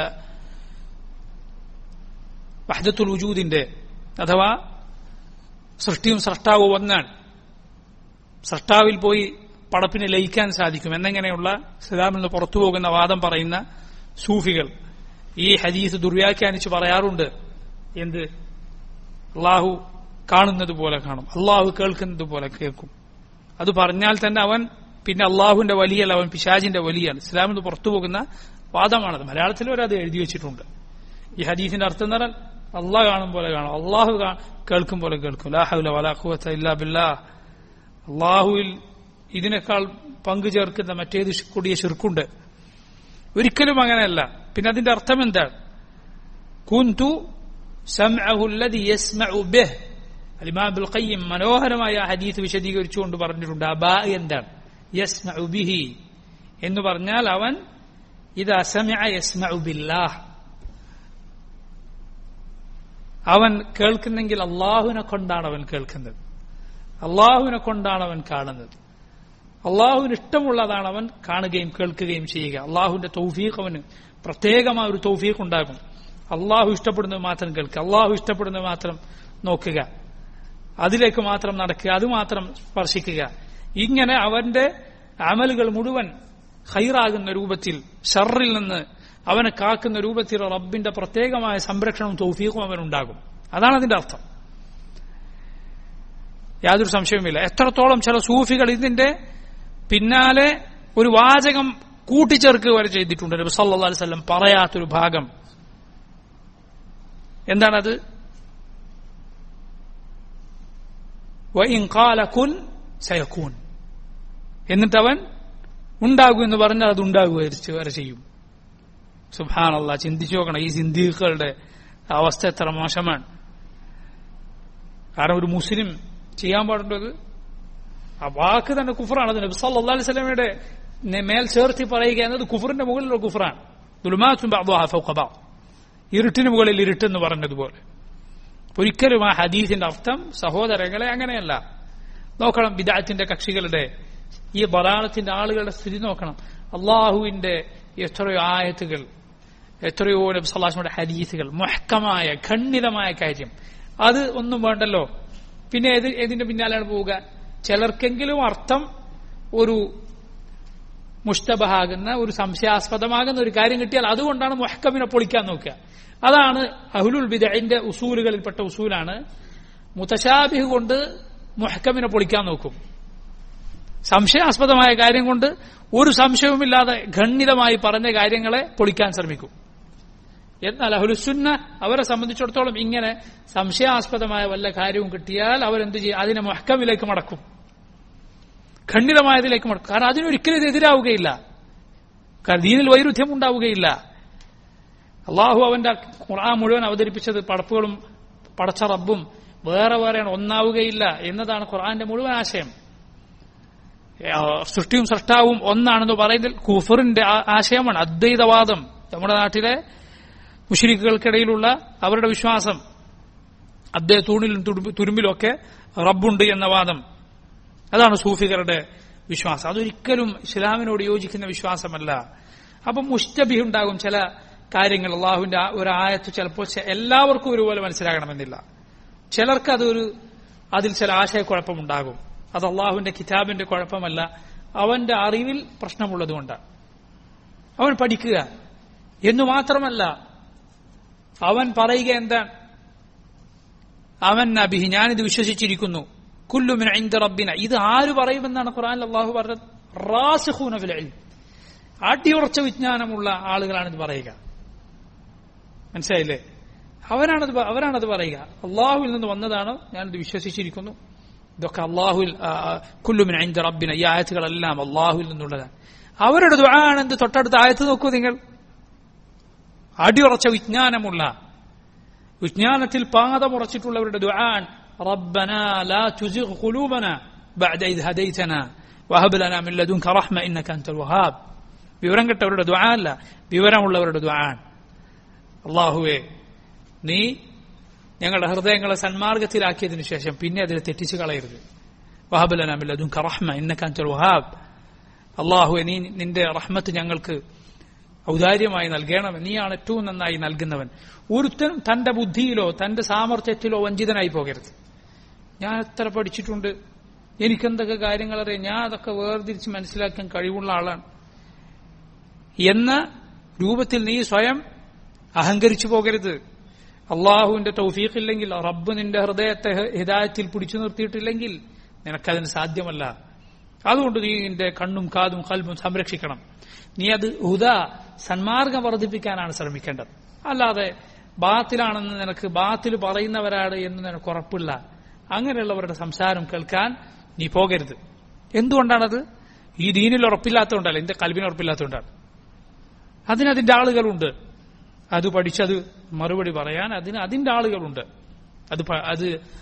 വഹ്ദത്തുൽ വജൂദിന്റെ അഥവാ സൃഷ്ടിയും സൃഷ്ടാവും ഒന്നാണ്. സൃഷ്ടാവിൽ പോയി പടപ്പിനെ ലയിക്കാൻ സാധിക്കും എന്നെങ്ങനെയുള്ള ഇസ്ലാമിൽ നിന്ന് പുറത്തു പോകുന്ന വാദം പറയുന്ന സൂഫികൾ ഈ ഹദീസ് ദുർവ്യാഖ്യാനിച്ച് പറയാറുണ്ട്. എന്ത്? അള്ളാഹു കാണുന്നത് പോലെ കാണും, അള്ളാഹു കേൾക്കുന്നത് പോലെ കേൾക്കും. അത് പറഞ്ഞാൽ തന്നെ അവൻ പിന്നെ അള്ളാഹുവിന്റെ വലിയല്ല, അവൻ പിശാചിന്റെ വലിയാണ്. ഇസ്ലാമിൽ നിന്ന് പുറത്തു പോകുന്ന വാദമാണത്. മലയാളത്തിൽ വരെ അത് എഴുതി വെച്ചിട്ടുണ്ട്. ഈ ഹദീസിന്റെ അർത്ഥം എന്ന് പറഞ്ഞാൽ അള്ളാഹ് കാണും പോലെ കാണും, അള്ളാഹു കേൾക്കും പോലെ കേൾക്കും. ലാ ഹൗല വലാ ഖുവത ഇല്ലാ ബില്ലാഹ്. അള്ളാഹുവിൽ ഇതിനേക്കാൾ പങ്കു ചേർക്കുന്ന മറ്റേത് കൊടിയ ശിർക്കുണ്ട്? ഒരിക്കലും അങ്ങനെയല്ല. പിന്നെ അതിന്റെ അർത്ഥം എന്താണ്? കുന്തു സമഅഹു അല്ലദീ യസ്മഉ ബിഹ്. ഇമാം ഇബ്നുൽ ഖയ്യിം മനോഹരമായ ഹദീസ് വിശദീകരിച്ചുകൊണ്ട് പറഞ്ഞിട്ടുണ്ട്. ആ ബാ എന്താണ്? യസ്മഉ ബിഹി എന്ന് പറഞ്ഞാൽ അവൻ ഇദാ സമിഅ യസ്മഉ ബില്ലാഹ്, അവൻ കേൾക്കുന്നെങ്കിൽ അള്ളാഹുവിനെ കൊണ്ടാണ് അവൻ കേൾക്കുന്നത്, അള്ളാഹുവിനെ കൊണ്ടാണ് അവൻ കാണുന്നത്, അള്ളാഹുവിന് ഇഷ്ടമുള്ളതാണ് അവൻ കാണുകയും കേൾക്കുകയും ചെയ്യുക. അള്ളാഹുവിന്റെ തൗഫീഖ്, അവന് പ്രത്യേകമായ ഒരു തൗഫീഖ് ഉണ്ടാകും. അള്ളാഹു ഇഷ്ടപ്പെടുന്നത് മാത്രം കേൾക്കുക, അള്ളാഹു ഇഷ്ടപ്പെടുന്നത് മാത്രം നോക്കുക, അതിലേക്ക് മാത്രം നടക്കുക, അത് മാത്രം സ്പർശിക്കുക. ഇങ്ങനെ അവന്റെ അമലുകൾ മുഴുവൻ ഖൈറാകുന്ന രൂപത്തിൽ, ഷർറിൽ നിന്ന് അവനെ കാക്കുന്ന രൂപത്തിൽ റബ്ബിന്റെ പ്രത്യേകമായ സംരക്ഷണവും തൗഫീഖും അവനുണ്ടാകും. അതാണ് അതിന്റെ അർത്ഥം. യാതൊരു സംശയവുമില്ല. എത്രത്തോളം ചില സൂഫികൾ ഇതിന്റെ പിന്നാലെ ഒരു വാചകം കൂട്ടിച്ചേർക്കുക വരെ ചെയ്തിട്ടുണ്ട്. നബി സല്ലല്ലാഹു അലൈഹി വസല്ലം പറയാത്തൊരു ഭാഗം. എന്താണത്? വഇൻ ഖാല കുൻ സയകൂൻ. എന്നിട്ടവൻ ഉണ്ടാകും എന്ന് പറഞ്ഞാൽ അത് ഉണ്ടാകുക വരെ ചെയ്യും. സുബ്ഹാനല്ലാഹ്, ചിന്തിച്ചു നോക്കണം. ഈ സിന്ദീഖുകളുടെ അവസ്ഥ എത്ര മോശമാണ്. കാരണം ഒരു മുസ്ലിം ചെയ്യാൻ പാടുണ്ടത് ആ വാക്ക് തന്നെ കുഫറാണ്. അത് നബി സല്ലല്ലാഹു അലൈഹി വസല്ലമയുടെ മേൽ ചേർത്തി പറയുക എന്നത് കുഫറിന്റെ മുകളിലുള്ള കുഫറാണ്. ദുൽമാത്തുൻ ബഅ്ദുഹാ ഫൗഖ ബഅദ്, ഇരുട്ടിന് മുകളിൽ ഇരുട്ടെന്ന് പറഞ്ഞതുപോലെ. ഒരിക്കലും ആ ഹദീസിന്റെ അർത്ഥം സഹോദരങ്ങളെ അങ്ങനെയല്ല. നോക്കണം ബിദ്അത്തിന്റെ കക്ഷികളുടെ, ഈ ബലാലത്തിന്റെ ആളുകളുടെ സ്ഥിതി നോക്കണം. അള്ളാഹുവിന്റെ എത്രയോ ആയത്തുകൾ, എത്രയോ നബി സല്ലല്ലാഹു അലൈഹി വസല്ലമയുടെ ഹദീസുകൾ, മുഹ്കമായ ഖണ്ഡിതമായ കാര്യം, അത് ഒന്നും വേണ്ടല്ലോ. പിന്നെ ഏത് ഏതിന്റെ പിന്നാലെയാണ് പോവുക? ചിലർക്കെങ്കിലും അർത്ഥം ഒരു മുഷ്തബഹാകുന്ന, ഒരു സംശയാസ്പദമാകുന്ന ഒരു കാര്യം കിട്ടിയാൽ അതുകൊണ്ടാണ് മുഹ്കമിനെ പൊളിക്കാൻ നോക്കുക. അതാണ് അഹ്ലുൽ ബിദ്അന്റെ ഉസൂലുകളിൽപ്പെട്ട ഉസൂലാണ്. മുതശാബിഹ് കൊണ്ട് മുഹ്കമിനെ പൊളിക്കാൻ നോക്കും. സംശയാസ്പദമായ കാര്യം കൊണ്ട് ഒരു സംശയവുമില്ലാതെ ഖണ്ഡിതമായി പറഞ്ഞ കാര്യങ്ങളെ പൊളിക്കാൻ ശ്രമിക്കും. എന്നാൽ അഹ്ലുസുന്ന അവരെ സംബന്ധിച്ചിടത്തോളം ഇങ്ങനെ സംശയാസ്പദമായ വല്ല കാര്യവും കിട്ടിയാൽ അവരെന്ത് ചെയ്യും? അതിനെ മുഹ്കമിലേക്ക് മടക്കും, ഖണ്ഡിതമായതിലേക്ക് മടക്കും. കാരണം അതിനൊരിക്കലും ഇത് എതിരാവുകയില്ല, കാരണം ദീനിൽ വൈരുദ്ധ്യം ഉണ്ടാവുകയില്ല. അള്ളാഹു അവന്റെ ഖുർആൻ മുഴുവൻ അവതരിപ്പിച്ചത് പടപ്പുകളും പടച്ച റബ്ബും വേറെ വേറെയാണ്, ഒന്നാവുകയില്ല എന്നതാണ് ഖുർആന്റെ മുഴുവൻ ആശയം. സൃഷ്ടിയും സൃഷ്ടാവും ഒന്നാണെന്ന് പറയുന്നതിൽ കുഫറിന്റെ ആശയമാണ് അദ്വൈതവാദം. നമ്മുടെ നാട്ടിലെ മുശ്രിക്കുകൾക്കിടയിലുള്ള അവരുടെ വിശ്വാസം അദ്വൈത തൂണിലും തുരുമ്പിലും ഒക്കെ റബ്ബുണ്ട് എന്ന വാദം, അതാണ് സൂഫികളുടെ വിശ്വാസം. അതൊരിക്കലും ഇസ്ലാമിനോട് യോജിക്കുന്ന വിശ്വാസമല്ല. അപ്പം മുസ്തബിഹ് ഉണ്ടാകും ചില കാര്യങ്ങൾ. അള്ളാഹുവിന്റെ ഒരു ആയത്ത് ചിലപ്പോൾ എല്ലാവർക്കും ഒരുപോലെ മനസ്സിലാകണമെന്നില്ല. ചിലർക്ക് അതൊരു അതിൽ ചില ആശയക്കുഴപ്പമുണ്ടാകും. അത് അള്ളാഹുവിന്റെ കിതാബിന്റെ കുഴപ്പമല്ല, അവന്റെ അറിവിൽ പ്രശ്നമുള്ളതുകൊണ്ടാണ്. അവൻ പഠിക്കുക എന്നു മാത്രമല്ല, അവൻ പറയുക എന്താണ്, അവൻ നബിഹി, ഞാനിത് വിശ്വസിച്ചിരിക്കുന്നു, കുല്ലു മിൻ ഇൻദ റബ്ബിന, ഇത് ആര് പറയുമെന്നാണ് ഖുർആനിൽ അള്ളാഹു പറഞ്ഞത്, റാസിഖൂന ഫിൽ ഇൽം, അടിയുറച്ച വിജ്ഞാനമുള്ള ആളുകളാണിത് പറയുക. മനസ്സിലായില്ലേ? അവരാണത് അവരാണത് പറയുക. അള്ളാഹുവിൽ നിന്ന് വന്നതാണ്, ഞാനിത് വിശ്വസിച്ചിരിക്കുന്നു. ഇതൊക്കെ അള്ളാഹുൽ കുല്ലു മിൻ ഇൻദ റബ്ബിന, ഈ ആയത്തുകളെല്ലാം അള്ളാഹുവിൽ നിന്നുള്ളതാണ്. അവരുടെ ദുആ ആണ്. എന്ത് തൊട്ടടുത്ത ആയത്ത് നോക്കൂ നിങ്ങൾ. അടിയുറച്ച വിജ്ഞാനമുള്ള, വിജ്ഞാനത്തിൽ പാദമുറച്ചിട്ടുള്ളവരുടെ ദുആ, റബ്ബനാ ലാ തുസിഗ് ഖുലൂബനാ ബഅദ ഇദ് ഹദൈതനാ വഹബ് ലനാ മിൻ ലദുൻക റഹ്മ ഇന്നക അൻതൽ വഹാബ്. വിവരം കെട്ടവരുടെ ദുആ അല്ല, വിവരമുള്ളവരുടെ ദുആ. അല്ലാഹുവേ, നീ ഞങ്ങളുടെ ഹൃദയങ്ങളെ സന്മാർഗത്തിലാക്കിയതിനു ശേഷം പിന്നെ അതിനെ തെറ്റിച്ചു കളയരുത്. വഹബ് ലനാ മിൻ ലദുൻക റഹ്മ ഇന്നക അൻതൽ വഹാബ്. അല്ലാഹുവേ, നീ നിന്റെ റഹ്മത്ത് ഞങ്ങൾക്ക് ഔദാര്യമായി നൽകണം, നീയാണ് ഏറ്റവും നന്നായി നൽകുന്നവൻ. ഒരുത്തനും തന്റെ ബുദ്ധിയിലോ തന്റെ സാമർത്ഥ്യത്തിലോ വഞ്ചിതനായി പോകരുത്. ഞാൻ എത്ര പഠിച്ചിട്ടുണ്ട്, എനിക്കെന്തൊക്കെ കാര്യങ്ങളറിയാം, ഞാൻ അതൊക്കെ വേർതിരിച്ച് മനസ്സിലാക്കാൻ കഴിവുള്ള ആളാണ് എന്ന രൂപത്തിൽ നീ സ്വയം അഹങ്കരിച്ചു പോകരുത്. അള്ളാഹുവിന്റെ തൗഫീഖില്ലെങ്കിൽ, റബ്ബ് നിന്റെ ഹൃദയത്തെ ഹിദായത്തിൽ പിടിച്ചു നിർത്തിയിട്ടില്ലെങ്കിൽ നിനക്കതിന് സാധ്യമല്ല. അതുകൊണ്ട് നീ നിന്റെ കണ്ണും കാതും ഖൽബും സംരക്ഷിക്കണം. നീ അത് ഹുദാ, സന്മാർഗം വർദ്ധിപ്പിക്കാനാണ് ശ്രമിക്കേണ്ടത്. അല്ലാതെ ബാത്തിലാണെന്ന് നിനക്ക്, ബാത്തിൽ പറയുന്നവരാണ് എന്ന് നിനക്ക് ഉറപ്പില്ല, അങ്ങനെയുള്ളവരുടെ സംസാരം കേൾക്കാൻ നീ പോകരുത്. എന്തുകൊണ്ടാണത്? ഈ ദീനിൽ ഉറപ്പില്ലാത്തതുകൊണ്ടല്ല, എന്റെ കൽബിന് ഉറപ്പില്ലാത്തതുകൊണ്ടാണ്. അതിനതിന്റെ ആളുകളുണ്ട്. അത് പഠിച്ചത് മറുപടി പറയാൻ അതിന് അതിന്റെ ആളുകളുണ്ട്. അത് അത്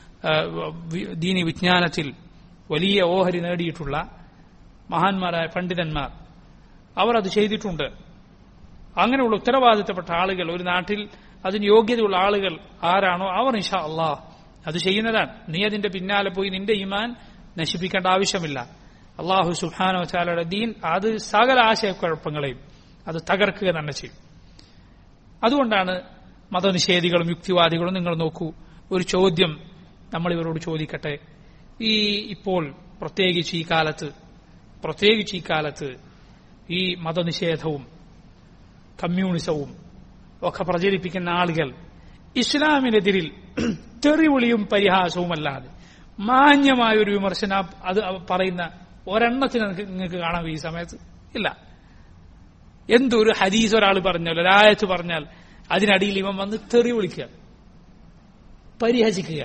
ദീനി വിജ്ഞാനത്തിൽ വലിയ ഓഹരി നേടിയിട്ടുള്ള മഹാന്മാരായ പണ്ഡിതന്മാർ അവർ അത് ചെയ്തിട്ടുണ്ട്. അങ്ങനെയുള്ള ഉത്തരവാദിത്തപ്പെട്ട ആളുകൾ, ഒരു നാട്ടിൽ അതിന് യോഗ്യതയുള്ള ആളുകൾ ആരാണോ അവർ ഇൻഷാ അല്ലാഹ് അത് ചെയ്യുന്നതാണ്. നീ അതിന്റെ പിന്നാലെ പോയി നിന്റെ ഈമാൻ നശിപ്പിക്കേണ്ട ആവശ്യമില്ല. അല്ലാഹു സുബ്ഹാനഹു വ തആലയുടെ ദീൻ അത് സകല ആശയക്കുഴപ്പങ്ങളെയും അത് തകർക്കുക തന്നെ ചെയ്യും. അതുകൊണ്ടാണ് മതനിഷേധികളും യുക്തിവാദികളും, നിങ്ങൾ നോക്കൂ, ഒരു ചോദ്യം നമ്മൾ ഇവരോട് ചോദിക്കട്ടെ. ഈ ഇപ്പോൾ പ്രത്യേകിച്ച് ഈ കാലത്ത് പ്രത്യേകിച്ച് ഈ കാലത്ത് ഈ മതനിഷേധവും കമ്മ്യൂണിസവും ഒക്കെ പ്രചരിപ്പിക്കുന്ന ആളുകൾ ഇസ്ലാമിനെതിരിൽ തെറിവിളിയും പരിഹാസവുമല്ലാതെ മാന്യമായൊരു വിമർശനം അത് പറയുന്ന ഒരെണ്ണത്തിന് നിങ്ങൾക്ക് കാണാം ഈ സമയത്ത് ഇല്ല. എന്തൊരു ഹദീസ് ഒരാൾ പറഞ്ഞാൽ, ഒരായത്ത് പറഞ്ഞാൽ അതിനടിയിൽ ഇവൻ വന്ന് തെറി വിളിക്കുക, പരിഹസിക്കുക.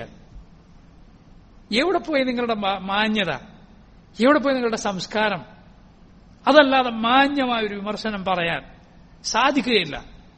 എവിടെ പോയി നിങ്ങളുടെ മാന്യത? എവിടെ പോയി നിങ്ങളുടെ സംസ്കാരം? അതല്ലാതെ മാന്യമായൊരു വിമർശനം പറയാൻ സാധിക്കുകയില്ല.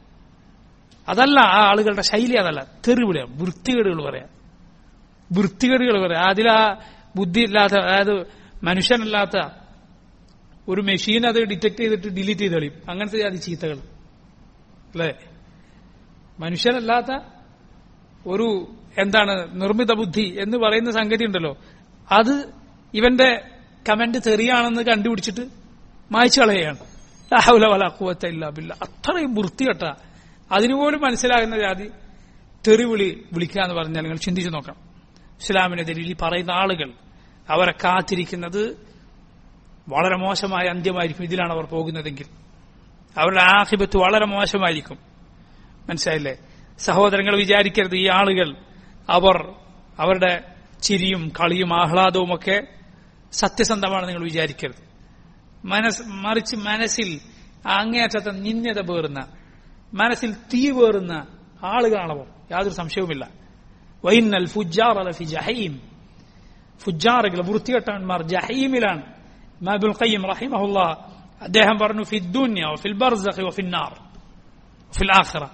അതല്ല ആ ആളുകളുടെ ശൈലി, അതല്ല. തെറിവിളിയ, വൃത്തികേടുകൾ പറയാം, വൃത്തികേടുകൾ പറയാം. അതിലാ ബുദ്ധിയില്ലാത്ത, അതായത് മനുഷ്യനല്ലാത്ത ഒരു മെഷീൻ അത് ഡിറ്റക്ട് ചെയ്തിട്ട് ഡിലീറ്റ് ചെയ്ത് കളയും. അങ്ങനത്തെ അത് ചീത്തകൾ അല്ലേ? മനുഷ്യനല്ലാത്ത ഒരു എന്താണ് നിർമ്മിത ബുദ്ധി എന്ന് പറയുന്ന സംഗതി ഉണ്ടല്ലോ, അത് ഇവന്റെ കമന്റ് തെറിയാണെന്ന് കണ്ടുപിടിച്ചിട്ട് മായ്ച്ചു കളയുകയാണ്. ലാ ഹൗല വലാ ഖുവത ഇല്ലാ ബില്ലാഹ്. അത്രയും വൃത്തികെട്ട, അതിനുപോലും മനസ്സിലാകുന്ന ജാതി തെറിവിളി വിളിക്കുക എന്ന് പറഞ്ഞാൽ നിങ്ങൾ ചിന്തിച്ചു നോക്കണം. ഇസ്ലാമിനെതിരെ ഈ പറയുന്ന ആളുകൾ, അവരെ കാത്തിരിക്കുന്നത് വളരെ മോശമായ അന്ത്യമായിരിക്കും. ഇതിലാണ് അവർ പോകുന്നതെങ്കിൽ അവരുടെ ആഖിബത്ത് വളരെ മോശമായിരിക്കും. മനസ്സിലായില്ലേ? സഹോദരങ്ങൾ, വിചാരിക്കരുത് ഈ ആളുകൾ അവർ അവരുടെ ചിരിയും കളിയും ആഹ്ലാദവും ഒക്കെ സത്യസന്ധമാണ് നിങ്ങൾ വിചാരിക്കരുത്. മനസ് മറിച്ച് മനസ്സിൽ അങ്ങേയറ്റത്തെ നിന്യത പേറുന്ന, മനസ്സിൽ തീ പേറുന്ന ആളുകളാണവർ, യാതൊരു സംശയവുമില്ല. വൈന്നൽ ഫുജ്ജാറ ലഫി ജഹീം, ഫുജ്ജാറുകൾ വൃത്തികെട്ടവന്മാർ ജഹീമിലാണ്. ഇബ്നുൽ ഖയ്യിം റഹിമഹുല്ലാഹ് അദ്ദേഹം പറഞ്ഞു, ഫി ദുനിയ വഫിൽ ബർസഖ് വഫിൻ നാർ വഫിൽ ആഖിറ,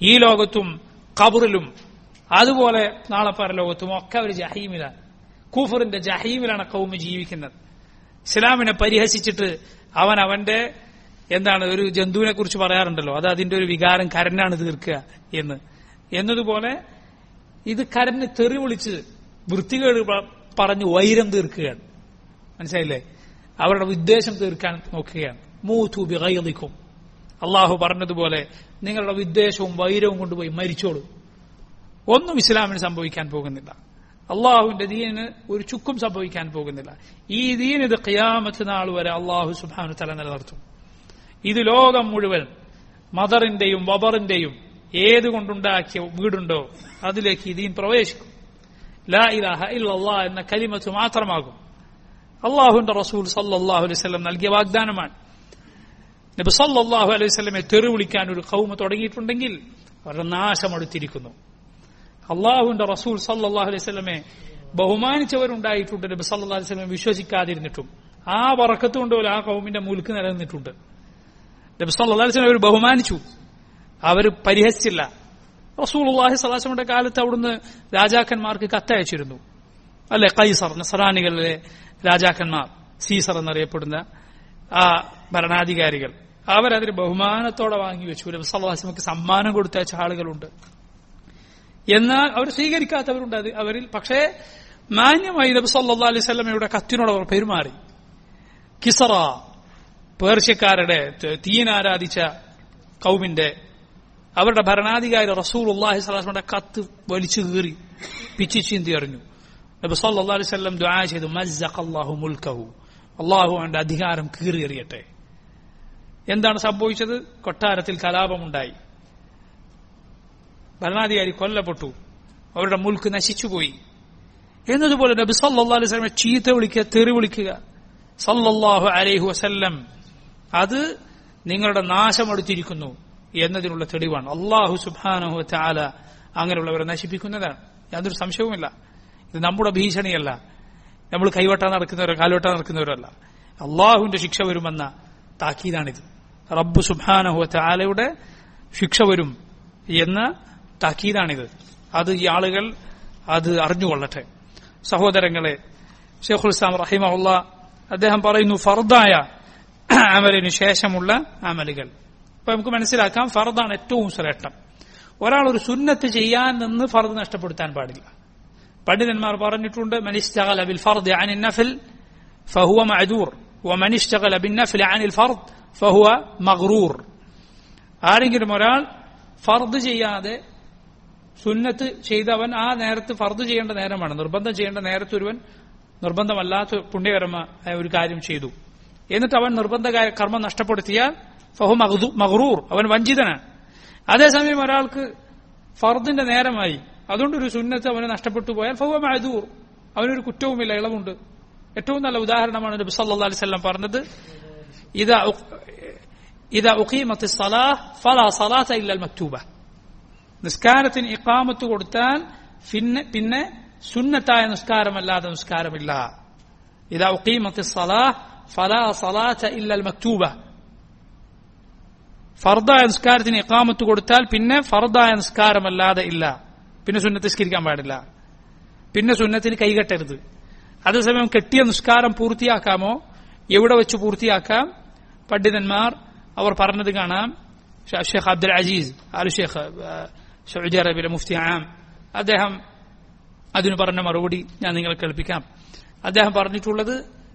ഈ ലോകത്തും ഖബറിലും അതുപോലെ നാളെ പരലോകത്തും ഒക്കെ അവർ ജഹീമിലാണ്. കൂഫറിന്റെ ജഹീമിലാണ് ഖൗമ് ജീവിക്കുന്നത്. ഇസ്ലാമിനെ പരിഹസിച്ചിട്ട് അവൻ അവന്റെ എന്താണ് ഒരു ജന്തുവിനെ കുറിച്ച് പറയാറുണ്ടല്ലോ, അത് അതിന്റെ ഒരു വികാരം കരനാണ് തീർക്കുക എന്ന് എന്നതുപോലെ ഇത് കരന് തെറി വിളിച്ച് വൃത്തികേട് പറഞ്ഞ് വൈരം തീർക്കുകയാണ്. മനസ്സിലായില്ലേ? അവരുടെ വിദ്വേഷം തീർക്കാൻ നോക്കുകയാണ്. മൂതു ബിഗൈദിക്കും, അള്ളാഹു പറഞ്ഞതുപോലെ നിങ്ങളുടെ വിദ്വേഷവും വൈരവും കൊണ്ടുപോയി മരിച്ചോളൂ. ഒന്നും ഇസ്ലാമിന് സംഭവിക്കാൻ പോകുന്നില്ല. അള്ളാഹുവിന്റെ ദീനിന് ഒരു ചുക്കും സംഭവിക്കാൻ പോകുന്നില്ല. ഈ ദീൻ ഇത് ഖിയാമത്ത് നാൾ വരെ അള്ളാഹു സുബ്ഹാനഹു തആല നിലനിർത്തും. ഇത് ലോകം മുഴുവൻ മദറിന്റെയും വബറിന്റെയും ഏതുകൊണ്ടുണ്ടാക്കിയ വീടുണ്ടോ അതിലേക്ക് ഈ ദീൻ പ്രവേശിക്കും. ലാ ഇലാഹ ഇല്ലല്ലാഹ് എന്ന കലിമത്ത് മാത്രമാകും. അള്ളാഹുവിന്റെ റസൂൽ സല്ലല്ലാഹു അലൈഹി വസല്ലം നൽകിയ വാഗ്ദാനമാണ്. നബി സല്ലല്ലാഹു അലൈഹി വസല്ലമെ തെറി വിളിക്കാൻ ഒരു ഖൗമ് തുടങ്ങിയിട്ടുണ്ടെങ്കിൽ അവരുടെ നാശമടുത്തിരിക്കുന്നു. അള്ളാഹുവിന്റെ റസൂൽ സല്ലല്ലാഹു അലൈഹി വസല്ലമെ ബഹുമാനിച്ചവരുണ്ടായിട്ടുണ്ട്. നബി സല്ലല്ലാഹു അലൈഹി വസല്ലം വിശ്വസിക്കാതിരുന്നിട്ടും ആ ബറക്കത്ത് കൊണ്ടുപോലെ ആ ഖൗമിന്റെ മുൽക്ക് നിലനിന്നിട്ടുണ്ട്. നബി സല്ലല്ലാഹു അലൈഹി വസല്ലം അവർ ബഹുമാനിച്ചു, അവർ പരിഹസിച്ചില്ല. റസൂലുള്ളാഹി സ്വല്ലല്ലാഹു അലൈഹി വസല്ലമയുടെ കാലത്ത് അവിടുന്ന് രാജാക്കന്മാർക്ക് കത്തയച്ചിരുന്നു. അല്ലെ, കൈസർ നസ്രാനികളിലെ രാജാക്കന്മാർ, സീസർ എന്നറിയപ്പെടുന്ന ആ ഭരണാധികാരികൾ, അവരതിന് ബഹുമാനത്തോടെ വാങ്ങി വെച്ചു. നബി സല്ലല്ലാഹു അലൈഹി വസല്ലമക്ക് സമ്മാനം കൊടുത്തയച്ച ആളുകളുണ്ട്. എന്നാൽ അവർ സ്വീകരിക്കാത്തവരുണ്ട് അത് അവരിൽ. പക്ഷേ മാന്യമായി നബി സല്ലല്ലാഹു അലൈഹി വസല്ലമയുടെ കത്തിനോട് അവർ പെരുമാറി. കിസറ, പേർഷ്യക്കാരുടെ തീയനാരാധിച്ച കൗമിന്റെ അവരുടെ ഭരണാധികാരി റസൂലുള്ളാഹി സ്വല്ലല്ലാഹു അലൈഹി വസല്ലമയുടെ കത്ത് വലിച്ചു കീറി പിച്ചി ചീന്തി എറിഞ്ഞു. നബി സല്ലല്ലാഹു അലൈഹി വസല്ലം ദുആ ചെയ്തു, മസ്സഖല്ലാഹു മുൽക്കഹു, അള്ളാഹു അവന്റെ അധികാരം കീറിയെറിയട്ടെ. എന്താണ് സംഭവിച്ചത്? കൊട്ടാരത്തിൽ കലാപമുണ്ടായി, ഭരണാധികാരി കൊല്ലപ്പെട്ടു, അവരുടെ മുൽക്ക് നശിച്ചുപോയി. എന്നതുപോലെ നബി സല്ലല്ലാഹു അലൈഹി വസല്ലമയെ ചീത്ത വിളിക്കുക, തെറി വിളിക്കുക സല്ലല്ലാഹു അലൈഹി വസല്ലം, അത് നിങ്ങളുടെ നാശമെടുത്തിരിക്കുന്നു എന്നതിനുള്ള തെളിവാണ്. അല്ലാഹു സുബ്ഹാനഹു വ തആല അങ്ങനെയുള്ളവരെ നശിപ്പിക്കുന്നതാണ്, യാതൊരു സംശയവുമില്ല. ഇത് നമ്മുടെ ഭീഷണിയല്ല, നമ്മൾ കൈവട്ടാൻ നടക്കുന്നവരോ കാൽവട്ടാൻ നടക്കുന്നവരല്ല. അള്ളാഹുവിന്റെ ശിക്ഷ വരുമെന്ന താക്കീതാണിത്. റബ്ബ് സുബ്ഹാനഹു വ തആലയുടെ ശിക്ഷ വരും എന്ന താക്കീതാണിത്. അത് ഈ ആളുകൾ അത് അറിഞ്ഞുകൊള്ളട്ടെ. സഹോദരങ്ങളെ, ശൈഖുൽ ഇസ്ലാം റഹിമഹുല്ലാഹ് അദ്ദേഹം പറയുന്നു, ഫർദായ അമലിന് ശേഷമുള്ള അമലുകൾ. അപ്പൊ നമുക്ക് മനസ്സിലാക്കാം, ഫർദാണ് ഏറ്റവും ശ്രേഷ്ഠം. ഒരാൾ ഒരു സുന്നത്ത് ചെയ്യാൻ നിന്ന് ഫർദ് നഷ്ടപ്പെടുത്താൻ പാടില്ല. പണ്ഡിതന്മാർ പറഞ്ഞിട്ടുണ്ട്, മൻ ഇസ്തഗല ബിൽ ഫർദി അനിൻ നഫൽ ഫഹുവ മഅദൂർ വമൻ ഇസ്തഗല ബിൻ നഫൽ അനിൽ ഫർദ് ഫഹുവ മഗ്റൂർ. ആരെങ്കിലും ഒരാൾ ഫർദ് ചെയ്യാതെ സുന്നത്ത് ചെയ്തവൻ ആ നേരത്ത് ഫർദ് ചെയ്യേണ്ട നേരമാണ്, നിർബന്ധം ചെയ്യേണ്ട നേരത്ത് ഒരുവൻ നിർബന്ധമല്ലാത്ത പുണ്യകരമായ ഒരു കാര്യം ചെയ്തു, എന്നിട്ട് അവൻ നിർബന്ധ കർമ്മം നഷ്ടപ്പെടുത്തിയാൽ ഫഹു മഗ്റൂർ, അവൻ വഞ്ചിതനാണ്. അതേസമയം ഒരാൾക്ക് ഫർദിന്റെ നേരമായി, അതുകൊണ്ടൊരു സുന്നത്ത് അവന് നഷ്ടപ്പെട്ടു പോയാൽ ഫഹു മഅദൂർ, അവനൊരു കുറ്റവുമില്ല, ഇളവുണ്ട്. ഏറ്റവും നല്ല ഉദാഹരണമാണ് നബി സല്ലല്ലാഹു അലൈഹി വസല്ലം പറഞ്ഞത്, ഇദാ ഇദാ ഉഖീമത്തിസ് സ്വലാഹ് ഫലാ സ്വലാത ഇല്ലൽ മക്തൂബ. നിസ്കാരത്തിന് ഇഖാമത്ത് കൊടുത്താൽ പിന്നെ പിന്നെ സുന്നത്തായ നിസ്കാരമല്ലാതെ നിസ്കാരമില്ല. ഇദാ ഉഖീമത്തിസ് സ്വലാഹ് ഫലാ സ്വലാത ഇല്ലൽ മക്തൂബ. ഫർദായ നിസ്കാരത്തിന് ഇഖാമത്ത് കൊടുത്താൽ പിന്നെ ഫർദായ നിസ്കാരമല്ലാതെ ഇല്ല, പിന്നെ സുന്നത്ത് നിസ്കരിക്കാൻ പാടില്ല, പിന്നെ സുന്നത്തിന് കൈകെട്ടരുത്. അതേസമയം കെട്ടിയ നിസ്കാരം പൂർത്തിയാക്കാമോ, എവിടെ വെച്ച് പൂർത്തിയാക്കാം? പണ്ഡിതന്മാർ അവർ പറഞ്ഞത് കാണാം. Sheikh Abdul Aziz Al Sheikh Saudi അറേബ്യയിലെ മുഫ്തി ആം, അദ്ദേഹം അതിന് പറഞ്ഞ മറുപടി ഞാൻ നിങ്ങളെ കേൾപ്പിക്കാം. അദ്ദേഹം പറഞ്ഞിട്ടുള്ളത്,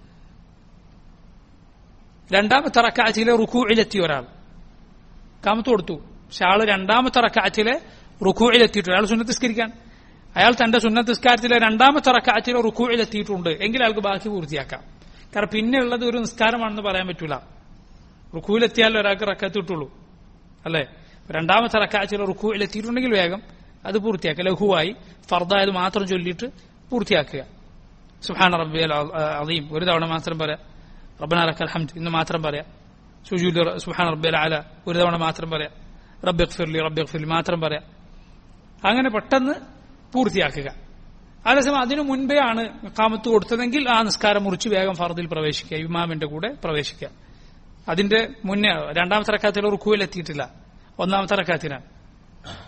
രണ്ടാമത്തെ റക്അത്തിലെ റുകൂഇലെത്തിയ ഒരാൾ കാമത്ത് കൊടുത്തു, പക്ഷെ ആള് രണ്ടാമത്തെ റക്അത്തിലെ റുകൂഇലെത്തിയിട്ടുണ്ട്, അയാൾ സുന്നത്ത് നിസ്കരിക്കാൻ, അയാൾ തന്റെ സുന്നത്ത് നിസ്കാരത്തിലെ രണ്ടാമത്തെ റക്അത്തിലെ റുകൂഇലെത്തിയിട്ടുണ്ട് എങ്കിൽ അയാൾക്ക് ബാക്കി പൂർത്തിയാക്കാം. കാരണം പിന്നെ ഉള്ളത് ഒരു നിസ്കാരമാണെന്ന് പറയാൻ പറ്റൂല. റുക്കൂയിലെത്തിയാലും ഒരാൾക്ക് റക്അത്ത് കിട്ടുള്ളൂ, അല്ലെ? രണ്ടാമത്തെ റക്അത്തിലെ റുക്കൂയിലെത്തിയിട്ടുണ്ടെങ്കിൽ വേഗം അത് പൂർത്തിയാക്കുക, ലഘുവായി ഫർദായത് മാത്രം ചൊല്ലിയിട്ട് പൂർത്തിയാക്കുക. സുബ്ഹാന റബ്ബിയൽ അദീം ഒരു തവണ മാത്രം പറയാം, റബ്ബനാ ലക്കൽ ഹംദ് ഇന്ന് മാത്രം പറയാം, സുജൂദ് സുബ്ഹാന റബ്ബിയൽ അല ഒരു തവണ മാത്രം പറയാം, റബ്ബിഗ്ഫിർലി റബ്ബിഗ്ഫിർലി മാത്രം പറയാം. അങ്ങനെ പെട്ടെന്ന് പൂർത്തിയാക്കുക. അതേസമയം അതിനു മുൻപേ ആണ് ഇഖാമത്ത് കൊടുത്തതെങ്കിൽ ആ നിസ്കാരം മുറിച്ച് വേഗം ഫർദിൽ പ്രവേശിക്കുക, ഇമാമിന്റെ കൂടെ പ്രവേശിക്കുക. അതിന്റെ മുന്നേ രണ്ടാമത്തെ റക്അത്തിലെ റുക്കൂയിൽ എത്തിയിട്ടില്ല, ഒന്നാമത്തെ റക്അത്തിനാണ്.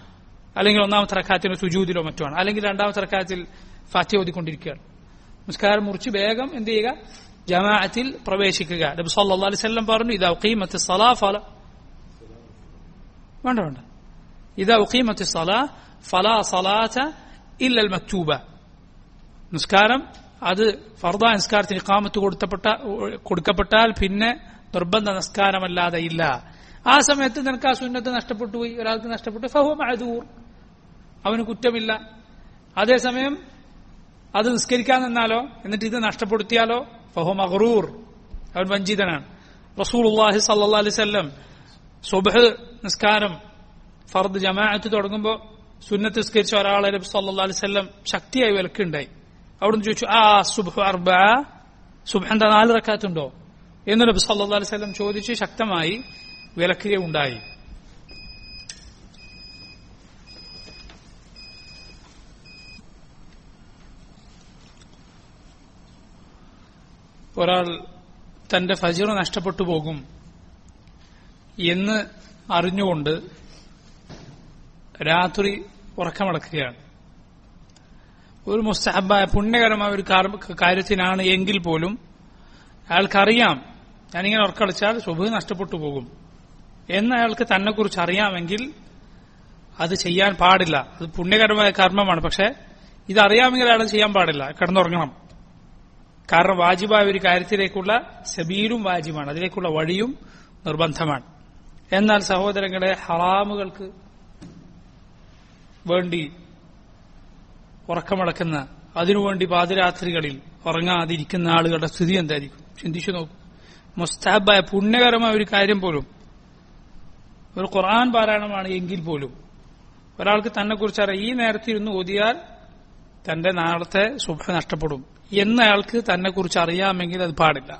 അല്ലെങ്കിൽ ഒന്നാമത്തെ റക്അത്തിന് സുജൂദിലോ മറ്റോ ആണ്, അല്ലെങ്കിൽ രണ്ടാമത്തെ റക്അത്തിൽ ഫാത്തിഹ ഓതിക്കൊണ്ടിരിക്കുകയാണ്. നിസ്കാരം മുറിച്ച് വേഗം എന്ത് ചെയ്യുക? ജമാഅത്തിൽ പ്രവേശിക്കുക. നബി സല്ലല്ലാഹു അലൈഹി വസല്ലം പറഞ്ഞു, ഇദാ ഉഖീമത്തിസ് സ്വലാ ഫല വേണ്ട വേണ്ട ഇദാ ഉഖീമത്തിസ് സ്വലാ ഫലാ സ്വലാത ഇല്ലൽ മക്തൂബ. നിസ്കാരം അത് ഫർദാ നിസ്കാരത്തിന് ഇഖാമത്ത് കൊടുത്തപ്പെട്ട കൊടുക്കപ്പെട്ടാൽ പിന്നെ നിർബന്ധ നിസ്കാരമല്ലാതെ ഇല്ല. ആ സമയത്ത് നിനക്ക് ആ സുന്നത്ത് നഷ്ടപ്പെട്ടു പോയി, ഒരാൾക്ക് നഷ്ടപ്പെട്ടു, ഫഹുവ മഅദൂർ, അവന് കുറ്റമില്ല. അതേസമയം അത് നിസ്കരിക്കാൻ നിന്നാലോ എന്നിട്ട് ഇത് നഷ്ടപ്പെടുത്തിയാലോ ഫഹുവ മഗ്റൂർ, അവൻ വഞ്ചിതനാണ്. റസൂലുള്ളാഹി സ്വല്ലല്ലാഹു അലൈഹി വസല്ലം സുബ്ഹ് നിസ്കാരം ഫർദ് ജമാഅത്ത് തുടങ്ങുമ്പോൾ സുന്നത്ത് നിസ്കരിച്ച ഒരാളെ നബി സല്ലല്ലാഹു അലൈഹി വസല്ലം ശക്തിയായി വിലക്കുണ്ടായി. അവിടുന്ന് ചോദിച്ചു, ആ സുബ്ഹു അർബഅ, സുബ്ഹ് എന്താ നാല് റക്അത്തുണ്ടോ എന്ന് നബി സല്ലല്ലാഹു അലൈഹി വസല്ലം ചോദിച്ച് ശക്തമായി വിലക്കുകയുണ്ടായി. ഒരാൾ തന്റെ ഫജ്ർ നഷ്ടപ്പെട്ടു പോകും എന്ന് അറിഞ്ഞുകൊണ്ട് രാത്രി ഉറക്കമടക്കുകയാണ്. ഒരു മുസ്തഹബായ പുണ്യകരമായ ഒരു കാര്യത്തിനാണ് എങ്കിൽ പോലും അയാൾക്കറിയാം ഞാനിങ്ങനെ ഉറക്കളിച്ചാൽ സുബ്ഹ് നഷ്ടപ്പെട്ടു പോകും എന്ന് അയാൾക്ക് തന്നെക്കുറിച്ച് അറിയാമെങ്കിൽ അത് ചെയ്യാൻ പാടില്ല. അത് പുണ്യകരമായ കർമ്മമാണ്. പക്ഷെ ഇതറിയാമെങ്കിൽ അയാൾ ചെയ്യാൻ പാടില്ല, കിടന്നുറങ്ങണം. കാരണം വാജിബായ ഒരു കാര്യത്തിലേക്കുള്ള സബീലും വാജിബാണ്, അതിലേക്കുള്ള വഴിയും നിർബന്ധമാണ്. എന്നാൽ സഹോദരങ്ങളെ, ഹറാമുകൾക്ക് വേണ്ടി ഉറക്കമടക്കുന്ന, അതിനുവേണ്ടി പാതിരാത്രികളിൽ ഉറങ്ങാതിരിക്കുന്ന ആളുകളുടെ സ്ഥിതി എന്തായിരിക്കും? ചിന്തിച്ചു നോക്കൂ. മുസ്തഹബായ പുണ്യകരമായ ഒരു കാര്യം പോലും, ഒരു ഖുർആൻ പാരായണമാണ് എങ്കിൽ പോലും ഒരാൾക്ക് തന്നെ കുറിച്ച് അറിയാം, ഈ നേരത്തെ ഇരുന്ന് ഓതിയാൽ തന്റെ നാളത്തെ സുബ്ഹ് നഷ്ടപ്പെടും എന്ന് അയാൾക്ക് തന്നെ കുറിച്ച് അറിയാമെങ്കിൽ അത് പാടില്ല.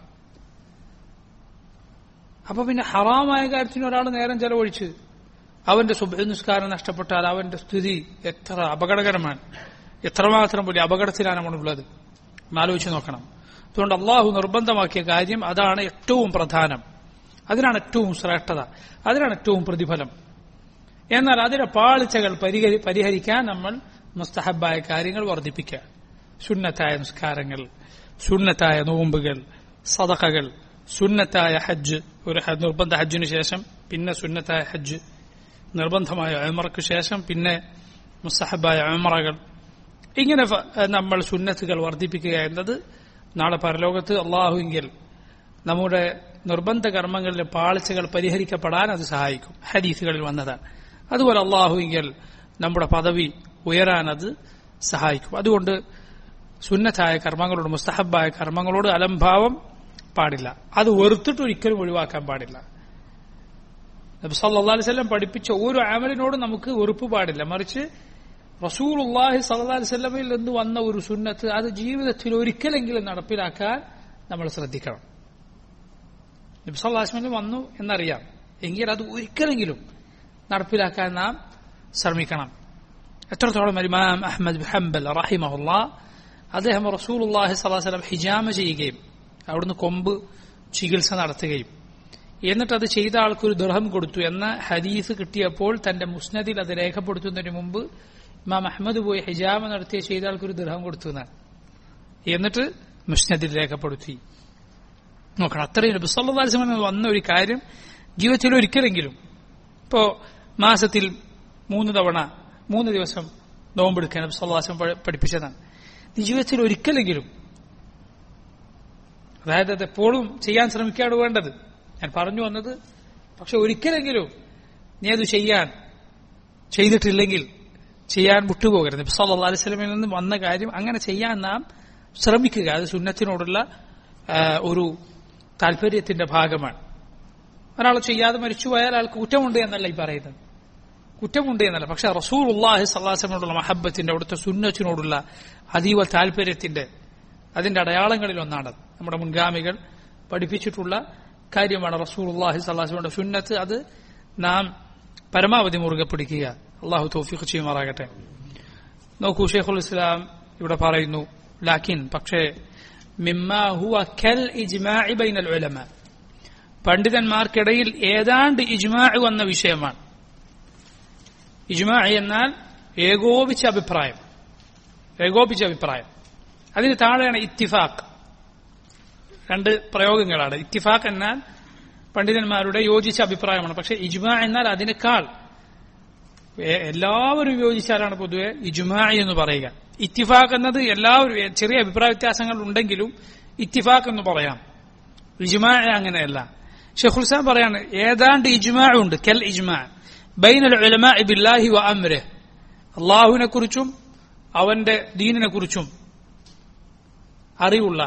അപ്പൊ പിന്നെ ഹറാമായ കാര്യത്തിന് ഒരാൾ നേരം ചെലവഴിച്ച് അവന്റെ സുബ്ഹ് നിസ്കാരം നഷ്ടപ്പെട്ടാൽ അവന്റെ സ്ഥിതി എത്ര അപകടകരമാണ്, എത്രമാത്രം വലിയ അപകടത്തിലാണ് നമ്മളുള്ളത് ആലോചിച്ച് നോക്കണം. അതുകൊണ്ട് അള്ളാഹു നിർബന്ധമാക്കിയ കാര്യം അതാണ് ഏറ്റവും പ്രധാനം, അതിനാണ് ഏറ്റവും ശ്രേഷ്ഠത, അതിനാണ് ഏറ്റവും പ്രതിഫലം. എന്നാൽ അതിന്റെ പാളിച്ചകൾ പരിഹരിക്കാൻ നമ്മൾ മുസ്തഹബായ കാര്യങ്ങൾ വർദ്ധിപ്പിക്കുക. സുന്നത്തായ നിസ്കാരങ്ങൾ, സുന്നത്തായ നോമ്പുകൾ, സദഖകൾ, സുന്നത്തായ ഹജ്ജ്, ഒരു നിർബന്ധ ഹജ്ജിന് ശേഷം പിന്നെ സുന്നത്തായ ഹജ്ജ്, നിർബന്ധമായ ഉംറയ്ക്ക് ശേഷം പിന്നെ മുസ്തഹബായ ഉംറകൾ, ഇങ്ങനെ നമ്മൾ സുന്നത്തുകൾ വർദ്ധിപ്പിക്കുക എന്നത് നാളെ പരലോകത്ത് അള്ളാഹുവിങ്കിൽ നമ്മുടെ നിർബന്ധ കർമ്മങ്ങളിലെ പാളിച്ചകൾ പരിഹരിക്കപ്പെടാൻ അത് സഹായിക്കും. ഹദീസുകളിൽ വന്നതാണ്. അതുപോലെ അള്ളാഹുവിങ്കിൽ നമ്മുടെ പദവി ഉയരാൻ അത് സഹായിക്കും. അതുകൊണ്ട് സുന്നത്തായ കർമ്മങ്ങളോട്, മുസ്തഹബായ കർമ്മങ്ങളോട് അലംഭാവം പാടില്ല. അത് വെറുത്തിട്ട് ഒരിക്കലും ഒഴിവാക്കാൻ പാടില്ല. നബി സല്ലല്ലാഹു അലൈഹി വസല്ലം പഠിപ്പിച്ച ഓരോ അമലിനോടും നമുക്ക് വെറുപ്പ് പാടില്ല. മറിച്ച് റസൂലുള്ളാഹി സ്വല്ലല്ലാഹു അലൈഹി വസല്ലമയിൽ നിന്ന് വന്ന ഒരു സുന്നത്ത് അത് ജീവിതത്തിൽ ഒരിക്കലെങ്കിലും നടപ്പിലാക്കാൻ നമ്മൾ ശ്രദ്ധിക്കണം. നബി സല്ലല്ലാഹു അലൈഹി വസല്ലം വന്നു എന്നറിയാം, എങ്കിൽ അത് ഒരിക്കലെങ്കിലും നടപ്പിലാക്കാൻ നാം ശ്രമിക്കണം. എത്രത്തോളം ഇമാം അഹ്മദ് ബിൻ ഹംബൽ റഹിമഹുല്ലാഹ് അദ്ദേഹം റസൂലുള്ളാഹി സ്വല്ലല്ലാഹു അലൈഹി വസല്ലം ഹിജാമ ചെയ്യുകയും അവിടുന്ന് കൊമ്പ് ചികിത്സ നടത്തുകയും എന്നിട്ട് അത് ചെയ്ത ആൾക്കൊരു ദിർഹം കൊടുത്തു എന്ന ഹദീസ് കിട്ടിയപ്പോൾ തന്റെ മുസ്നദിൽ അത് രേഖപ്പെടുത്തുന്നതിന് മുമ്പ് ഇമാം അഹ്മദ് പോയി ഹിജാമ നടത്തിയ ചെയ്ത ആൾക്കൊരു ദിർഹം കൊടുത്തു എന്നാണ്. എന്നിട്ട് മുസ്നദിൽ രേഖപ്പെടുത്തി. നോക്കണം, അത്രയും നബി സല്ലല്ലാഹു അലൈഹി വസല്ലം വന്ന ഒരു കാര്യം ജീവിതത്തിൽ ഒരിക്കലെങ്കിലും, ഇപ്പോ മാസത്തിൽ മൂന്ന് തവണ മൂന്ന് ദിവസം നോമ്പെടുക്കാൻ നബി സല്ലല്ലാഹു അലൈഹി വസല്ലം പഠിപ്പിച്ചതാണ്. ജീവിതത്തിൽ ഒരിക്കലെങ്കിലും, അതായത് അത് എപ്പോഴും ചെയ്യാൻ ശ്രമിക്കാണ് വേണ്ടത്, ഞാൻ പറഞ്ഞു വന്നത്. പക്ഷെ ഒരിക്കലെങ്കിലും നീ അത് ചെയ്യാൻ ചെയ്തിട്ടില്ലെങ്കിൽ ചെയ്യാൻ വിട്ടുപോകരുത്. നബി സല്ലല്ലാഹു അലൈഹി വസല്ലമയിൽ നിന്ന് വന്ന കാര്യം അങ്ങനെ ചെയ്യാൻ നാം ശ്രമിക്കുക. അത് സുന്നത്തിനോടുള്ള ഒരു താല്പര്യത്തിന്റെ ഭാഗമാണ്. ഒരാൾ ചെയ്യാതെ മരിച്ചുപോയാൽ അയാൾക്ക് കുറ്റമുണ്ട് എന്നല്ല ഈ പറയുന്നത്, കുറ്റമുണ്ട് എന്നല്ല. പക്ഷെ റസൂലുള്ളാഹി സ്വല്ലല്ലാഹു അലൈഹി വസല്ലമയോടുള്ള മഹബ്ബത്തിന്റെ, അവിടുത്തെ സുന്നത്തിനോടുള്ള അതീവ താല്പര്യത്തിന്റെ അതിന്റെ അടയാളങ്ങളിൽ ഒന്നാണ്. നമ്മുടെ മുൻഗാമികൾ പഠിപ്പിച്ചിട്ടുള്ള കാര്യമാണ് റസൂലുള്ളാഹി സ്വല്ലല്ലാഹു അലൈഹി വസല്ലമയുടെ സുന്നത്ത്. അത് നാം പരമാവധി മുറുകെ പിടിക്കുക. അള്ളാഹു തൗഫീഖ് ചെയ്യുമാറാകട്ടെ. നോക്കൂ, ശൈഖുൽ ഇസ്ലാം ഇവിടെ പറയുന്നു, ലാക്കിൻ പക്ഷേ മിമ്മാ ഹുവ കൽ ഇജ്മാഇ ബൈനൽ ഉലമാ, പണ്ഡിതന്മാർക്കിടയിൽ ഏതാണ്ട് ഇജ്മാഅ് വന്ന വിഷയമാണ്. ഇജ്മാഅ് എന്നാൽ ഏകോപിച്ച അഭിപ്രായം. ഏകോപിച്ച അഭിപ്രായം. അതിന് താഴെയാണ് ഇത്തിഫാഖ്. രണ്ട് പ്രയോഗങ്ങളാണ്. ഇത്തിഫാഖ് എന്നാൽ പണ്ഡിതന്മാരുടെ യോജിച്ച അഭിപ്രായമാണ്. പക്ഷെ ഇജ്മാ എന്നാൽ അതിനേക്കാൾ എല്ലാവരും യോജിച്ചാലാണ് പൊതുവെ ഇജ്മാ എന്ന് പറയുക. ഇത്തിഫാഖ് എന്നത് എല്ലാവരും ചെറിയ അഭിപ്രായ വ്യത്യാസങ്ങൾ ഉണ്ടെങ്കിലും ഇത്തിഫാഖ് എന്ന് പറയാം. ഇജ്മാ അങ്ങനെയല്ല. ഷെയ്ഖുൽ ഇസ്ലാം പറയാണ് ഏതാണ്ട് ഇജ്മാ ഉണ്ട്. കൽ ഇജ്മാ ബൈനൽ ഉലമാഇ ബില്ലാഹി വ അംരിഹി, അല്ലാഹുവിനെ കുറിച്ചും അവന്റെ ദീനിനെ കുറിച്ചും അറിവുള്ള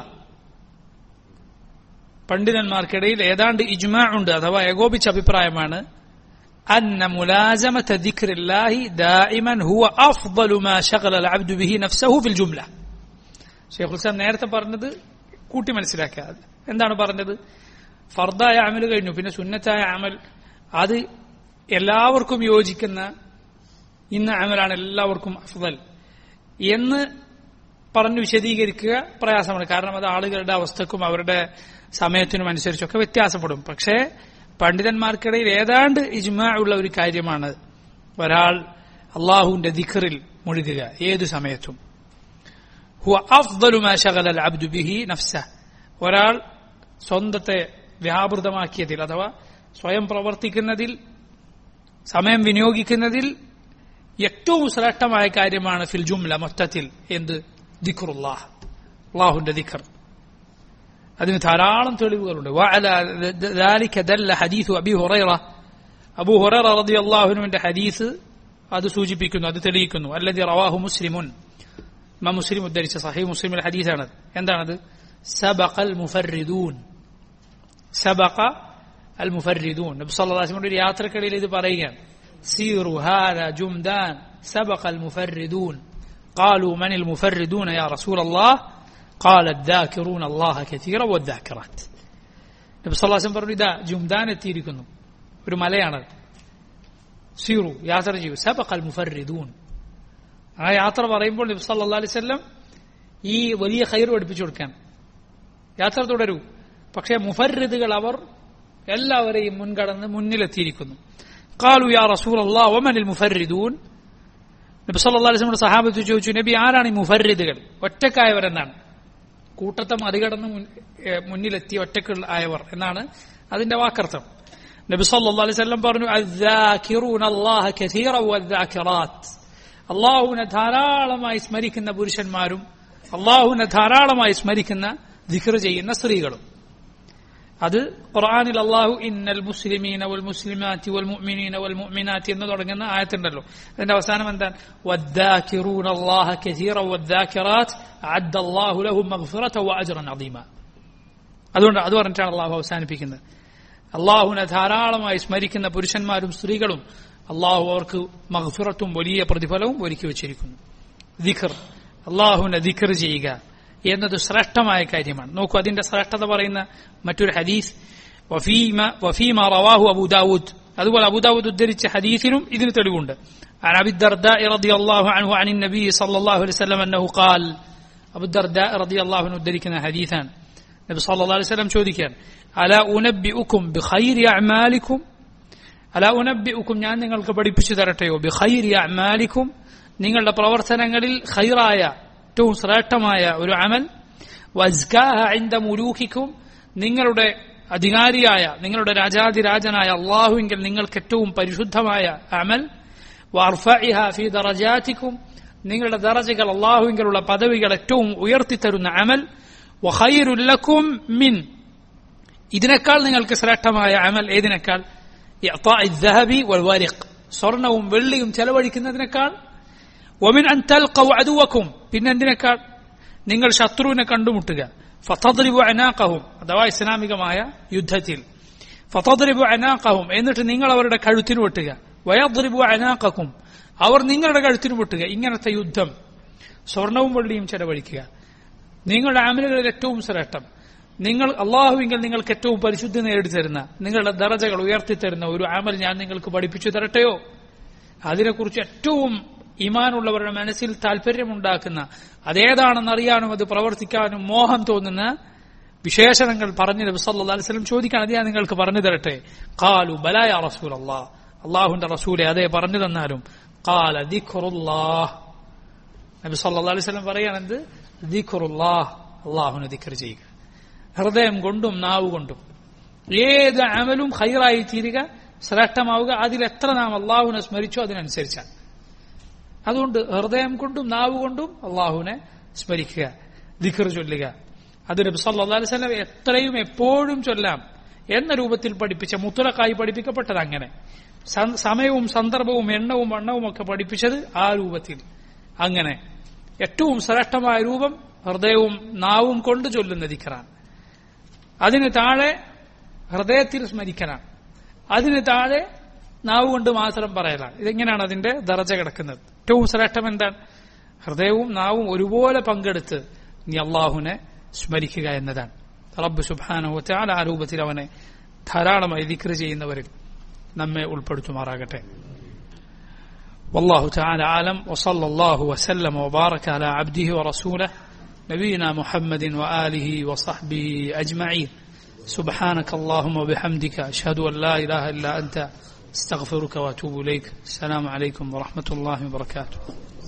പണ്ഡിതന്മാർക്കിടയിൽ ഏതാണ്ട് ഇജ്മാ ഉണ്ട്, അഥവാ ഏകോപിച്ച അഭിപ്രായമാണ് അന്ന മുലാസമത ദിക്റില്ലാഹി ദായിമൻ ഹുവ അഫ്ളലു മാ ശഗല അൽ അബ്ദു ബിഹി നഫ്സഹു ഫിൽ ജുംല. ഷെയ്ഖുൽ ഇസ്ലാം നേരത്തെ പറഞ്ഞത് കൂട്ടി മനസ്സിലാക്കുക. എന്താണ് പറഞ്ഞത്? ഫർദായ അമൽ കഴിഞ്ഞു, പിന്നെ സുന്നത്തായ അമൽ, അത് എല്ലാവർക്കും യോജിക്കുന്ന ഇന്ന അമലാണ് എല്ലാവർക്കും അഫ്ളൽ എന്ന് പറഞ്ഞു വിശദീകരിക്കുക പ്രയാസമാണ്. കാരണം അത് ആളുകളുടെ അവസ്ഥക്കും അവരുടെ സമയത്തിനും അനുസരിച്ചൊക്കെ വ്യത്യാസപ്പെടും. പക്ഷേ പണ്ഡിതന്മാർക്കിടയിൽ ഏതാണ്ട് ഇജ്മാ ഉള്ള ഒരു കാര്യമാണ് ഒരാൾ അള്ളാഹുവിന്റെ ദിക്റിൽ മുഴുകുക ഏതു സമയത്തും. ഹുവ അഫ്ളലു മാ ശഗല അൽ അബ്ദു ബിഹി നഫ്സഹു, ഒരാൾ സ്വന്തത്തെ വ്യാപൃതമാക്കിയതിൽ അഥവാ സ്വയം പ്രവർത്തിക്കുന്നതിൽ സമയം വിനിയോഗിക്കുന്നതിൽ ഏറ്റവും ശ്രേഷ്ഠമായ കാര്യമാണ് ഫിൽ ജുംല മൊത്തത്തിൽ എന്ത്? ദിക്റുല്ലാഹ്, അല്ലാഹുവിന്റെ ദിക്ർ. അതിന് ധാരാളം തെളിവുകളുണ്ട്. വഅലാ ദാലിക ദല്ല ഹദീസു അബീ ഹുറൈറ, അബൂ ഹുറൈറ റളിയല്ലാഹു അൻഹുവിന്റെ ഹദീസ് അത് സൂചിപ്പിക്കുന്നു, അത് തെളിയിക്കുന്നു. അല്ലദി റവാഹു മുസ്ലിമുൻ, ഇമാം മുസ്ലിം ഉദ്ധരിച്ച സഹീഹ് മുസ്ലിമിലെ ഹദീസാണ്. എന്താണത്? സബഖൽ മുഫർരിദൂൻ, സബഖ അൽ മുഫർരിദൂൻ. നബി സല്ലല്ലാഹു അലൈഹി വസല്ലം ഒരു യാത്രക്കിടയിൽ ഇത് പറയുകയാണ്. സീറു ഹാദാ ജുംദാൻ സബഖൽ മുഫർരിദൂൻ. قالوا من المفردون يا رسول الله؟ قال الذاكرون الله كثيرا والذاكرات. നബി സല്ലല്ലാഹു അലൈഹി വസല്ലം പറഞ്ഞു ഇതാ ജുംദാൻ എത്തിയിരിക്കുന്നു, ഒരു മലയാണ്. സീറു, യാത്ര ചെയ്യൂ. സബഖൽ മുഫർരിദൂൻ. ആ യാത്ര പറയുമ്പോൾ നബി സല്ലല്ലാഹു അലൈഹി വസല്ലം ഈ വലിയ ഖൈർ പഠിപ്പിച്ചു കൊടുക്കാൻ, യാത്ര തുടരൂ. പക്ഷേ മുഫർരിദുകൾ അവർ എല്ലാവരെയും മുൻകടന്ന് മുന്നിലെത്തിയിരിക്കുന്നു. ഖാലു യാ റസൂലല്ലാഹ് വമനിൽ മുഫർരിദൂൻ? നബി സല്ലല്ലാഹു അലൈഹി വസല്ലം സഹാബത്ത് ചോദിച്ചു, നബി ആരാണ് ഈ മുഫർരിദുകൾ? ഒറ്റക്കായവർ എന്നാണ്. കൂട്ടത്തെ മറികടന്ന് മുന്നിലെത്തിയ ഒറ്റക്കുള്ള ആയവർ എന്നാണ് അതിന്റെ വാക്കർത്ഥം. നബി സല്ലല്ലാഹു അലൈഹി വസല്ലം പറഞ്ഞു അദ്ദാകിറൂന അല്ലാഹ കസീറൻ വദ്ദാകിറാത്ത്, അല്ലാഹുവിനെ ധാരാളമായി സ്മരിക്കുന്ന പുരുഷന്മാരും അല്ലാഹുവിനെ ധാരാളമായി സ്മരിക്കുന്ന ദിക്ർ ചെയ്യുന്ന സ്ത്രീകളും. അത് ഖുർആനിൽ അല്ലാഹു ഇന്നൽ മുസ്ലിമീന വൽ മുസ്ലിമാത്തി വൽ മുഅ്മിനീന വൽ മുഅ്മിനാത്തി എന്ന് തുടങ്ങുന്ന ആയത്തുണ്ടല്ലോ. അതിന്റെ അവസാനം എന്താണ്? വദ്ദാകിറൂന അല്ലാഹ കസീറൻ വദ്ദാകിറാത്ത് അഅദ്ദല്ലാഹു ലഹും മഗ്ഫിറതൻ വഅജ്റൻ അദീമ. അതുകൊണ്ട് അത് പറഞ്ഞിട്ടാണ് അല്ലാഹു അവസാനിപ്പിക്കുന്നത്. അല്ലാഹുവിനെ ധാരാളമായി സ്മരിക്കുന്ന പുരുഷന്മാരും സ്ത്രീകളും അല്ലാഹു അവർക്ക് മഗ്ഫിറത്തും വലിയ പ്രതിഫലവും ഒരുക്കി വെച്ചിരിക്കുന്നു. ദിക്ർ, അല്ലാഹുവിനെ ദിക്ർ ചെയ്യുക എന്നത് ശ്രേഷ്ഠമായ കാര്യമാണ്. നോക്കൂ, അതിന്റെ ശ്രേഷ്ഠത പറയുന്ന മറ്റൊരു ഹദീസ് വഫീമ റവാഹു അബൂ ദാവൂദ്, അതുപോലെ അബൂ ദാവൂദ് ഉദ്ധരിച്ച ഹദീസിനും ഇതിന് തെളിവുണ്ട്. عن أبي الدرداء رضي الله عنه عن النبي صلى الله عليه وسلم أنه قال, അബൂ ദർദാ റളിയല്ലാഹു അൻഹു ഉദ്ധരിക്കുന്ന ഹദീസാണ്. നബി സല്ലല്ലാഹു അലൈഹി വസല്ലം ചോദിക്കാൻ, അലാ ഉനബ്ബിഉകും ബിഖൈരി അഅമാലികും, അലാ ഉനബ്ബിഉകും ഞാൻ നിങ്ങൾക്ക് പഠിപ്പിച്ചു തരട്ടെയോ, ബിഖൈരി അഅമാലികും നിങ്ങളുടെ പ്രവർത്തനങ്ങളിൽ ഖൈറായ ഏറ്റവും ശ്രേഷ്ഠമായ ഒരു അമൽ, വസ്കാഹ ഇൻദ മുലൂകിക്കും നിങ്ങളുടെ അധികാരിയായ നിങ്ങളുടെ രാജാതിരാജനായ അല്ലാഹുവിങ്കിൽ നിങ്ങൾക്ക് ഏറ്റവും പരിശുദ്ധമായ അമൽ, വഅർഫഇഹ ഫീ ദറജാതിക്കും നിങ്ങളുടെ ദറജകൾ അല്ലാഹുവിലുള്ള പദവികൾ ഏറ്റവും ഉയർത്തിത്തരുന്ന അമൽ, വഖൈറുൽ ലക്കും മിൻ ഇതിനേക്കാൾ നിങ്ങൾക്ക് ശ്രേഷ്ഠമായ അമൽ ഏതിനേക്കാൾ? ഇഅ്താഇ ദഹബി വൽ വരിഖ് സ്വർണവും വെള്ളിയും ചെലവഴിക്കുന്നതിനേക്കാൾ, വമിൻ അൻ തൽഖൗ അദുവക്കും പിന്നെന്തിനേക്കാൾ? നിങ്ങൾ ശത്രുവിനെ കണ്ടുമുട്ടുക, ഫതദ്രിബു അനാഖഹും അഥവാ ഇസ്ലാമികമായ യുദ്ധത്തിൽ, ഫതദ്രിബു അനാഖഹും എന്നിട്ട് നിങ്ങൾ അവരുടെ കഴുത്തിന് വെട്ടുക, വയദ്രിബു അനാഖക്കും അവർ നിങ്ങളുടെ കഴുത്തിന് വെട്ടുക. ഇങ്ങനത്തെ യുദ്ധം, സ്വർണവും വെള്ളിയും ചെലവഴിക്കുക, നിങ്ങളുടെ അമലുകളിൽ ഏറ്റവും ശ്രേഷ്ഠം, നിങ്ങൾ അള്ളാഹുവിങ്കിൽ നിങ്ങൾക്ക് ഏറ്റവും പരിശുദ്ധി നേടിത്തരുന്ന നിങ്ങളുടെ ദറജകൾ ഉയർത്തിത്തരുന്ന ഒരു അമൽ ഞാൻ നിങ്ങൾക്ക് പഠിപ്പിച്ചു തരട്ടെയോ? അതിനെക്കുറിച്ച് ഏറ്റവും ഈമാനുള്ളവരുടെ മനസ്സിൽ താല്പര്യമുണ്ടാക്കുന്ന, അതേതാണെന്നറിയാനും അത് പ്രവർത്തിക്കാനും മോഹം തോന്നുന്ന വിശേഷണങ്ങൾ പറഞ്ഞ് നബി സല്ലല്ലാഹു അലൈഹി വസല്ലം ചോദിക്കാൻ, അത് ഞാൻ നിങ്ങൾക്ക് പറഞ്ഞു തരട്ടെ? ഖാലു ബലാ യാ റസൂലല്ലാഹ്, അല്ലാഹുവിന്റെ റസൂലേ അതേ പറഞ്ഞു തന്നാലും. ഖാല ദിക്റുല്ലാഹ്. നബി സല്ലല്ലാഹു അലൈഹി വസല്ലം പറയാണെന്ത്? ദിക്റുല്ലാഹ്, അല്ലാഹുവിനെ ദിക്ർ ചെയ്യുക ഹൃദയം കൊണ്ടും നാവ് കൊണ്ടും. ഏത് അമലും ഖൈറായി തീരുക, ശ്രേഷ്ഠമാവുക, അതിലെത്ര നാം അള്ളാഹുവിനെ സ്മരിച്ചോ അതിനനുസരിച്ചാണ്. അതുകൊണ്ട് ഹൃദയം കൊണ്ടും നാവ് കൊണ്ടും അള്ളാഹുവിനെ സ്മരിക്കുക, ദിക്ർ ചൊല്ലുക. അത് നബി സല്ലല്ലാഹു അലൈഹി വസല്ലം എത്രയും എപ്പോഴും ചൊല്ലാം എന്ന രൂപത്തിൽ പഠിപ്പിച്ച, മുത്തലഖായി പഠിപ്പിക്കപ്പെട്ടത് അങ്ങനെ. സമയവും സന്ദർഭവും എണ്ണവും വണ്ണവും ഒക്കെ പഠിപ്പിച്ചത് ആ രൂപത്തിൽ. അങ്ങനെ ഏറ്റവും ശ്രേഷ്ഠമായ രൂപം ഹൃദയവും നാവും കൊണ്ട് ചൊല്ലുന്ന ദിക്റാണ്. അതിന് താഴെ ഹൃദയത്തിൽ സ്മരിക്കലാണ്, അതിന് താഴെ നാവ് കൊണ്ട് മാത്രം പറയലാണ്. ഇതെങ്ങനെയാണ് അതിന്റെ ദർജ കിടക്കുന്നത്? ഏറ്റവും ശ്രേഷ്ഠം എന്താണ്? ഹൃദയവും നാവും ഒരുപോലെ പങ്കെടുത്ത് നീ അള്ളാഹുവിനെ സ്മരിക്കുക എന്നതാണ്. റബ്ബ് സുബ്ഹാനഹു വ തആല ആ രൂപത്തിൽ അവനെ ധാരാളമായി ദിക്ർ ചെയ്യുന്നവരിൽ നമ്മെ ഉൾപ്പെടുത്തുമാറാകട്ടെ. വല്ലാഹു തആല ആലം. വസല്ലല്ലാഹു വസല്ലമ വബാറക അലാ അബ്ദിഹി വറസൂലിഹി നബിയിനാ മുഹമ്മദിൻ വആലിഹി വസഹ്ബിഹി അജ്മഈൻ. സുബ്ഹാനക അല്ലാഹുമ്മ വബിഹംദിക അശ്ഹദു അൻ ലാ ഇലാഹ ഇല്ലാ അൻത അസ്തഗ്ഫിറുക വഅതൂബു ഇലൈക്. അസ്സലാമു അലൈക്കും വറഹ്മത്തുള്ളാഹി വബറകാതുഹു.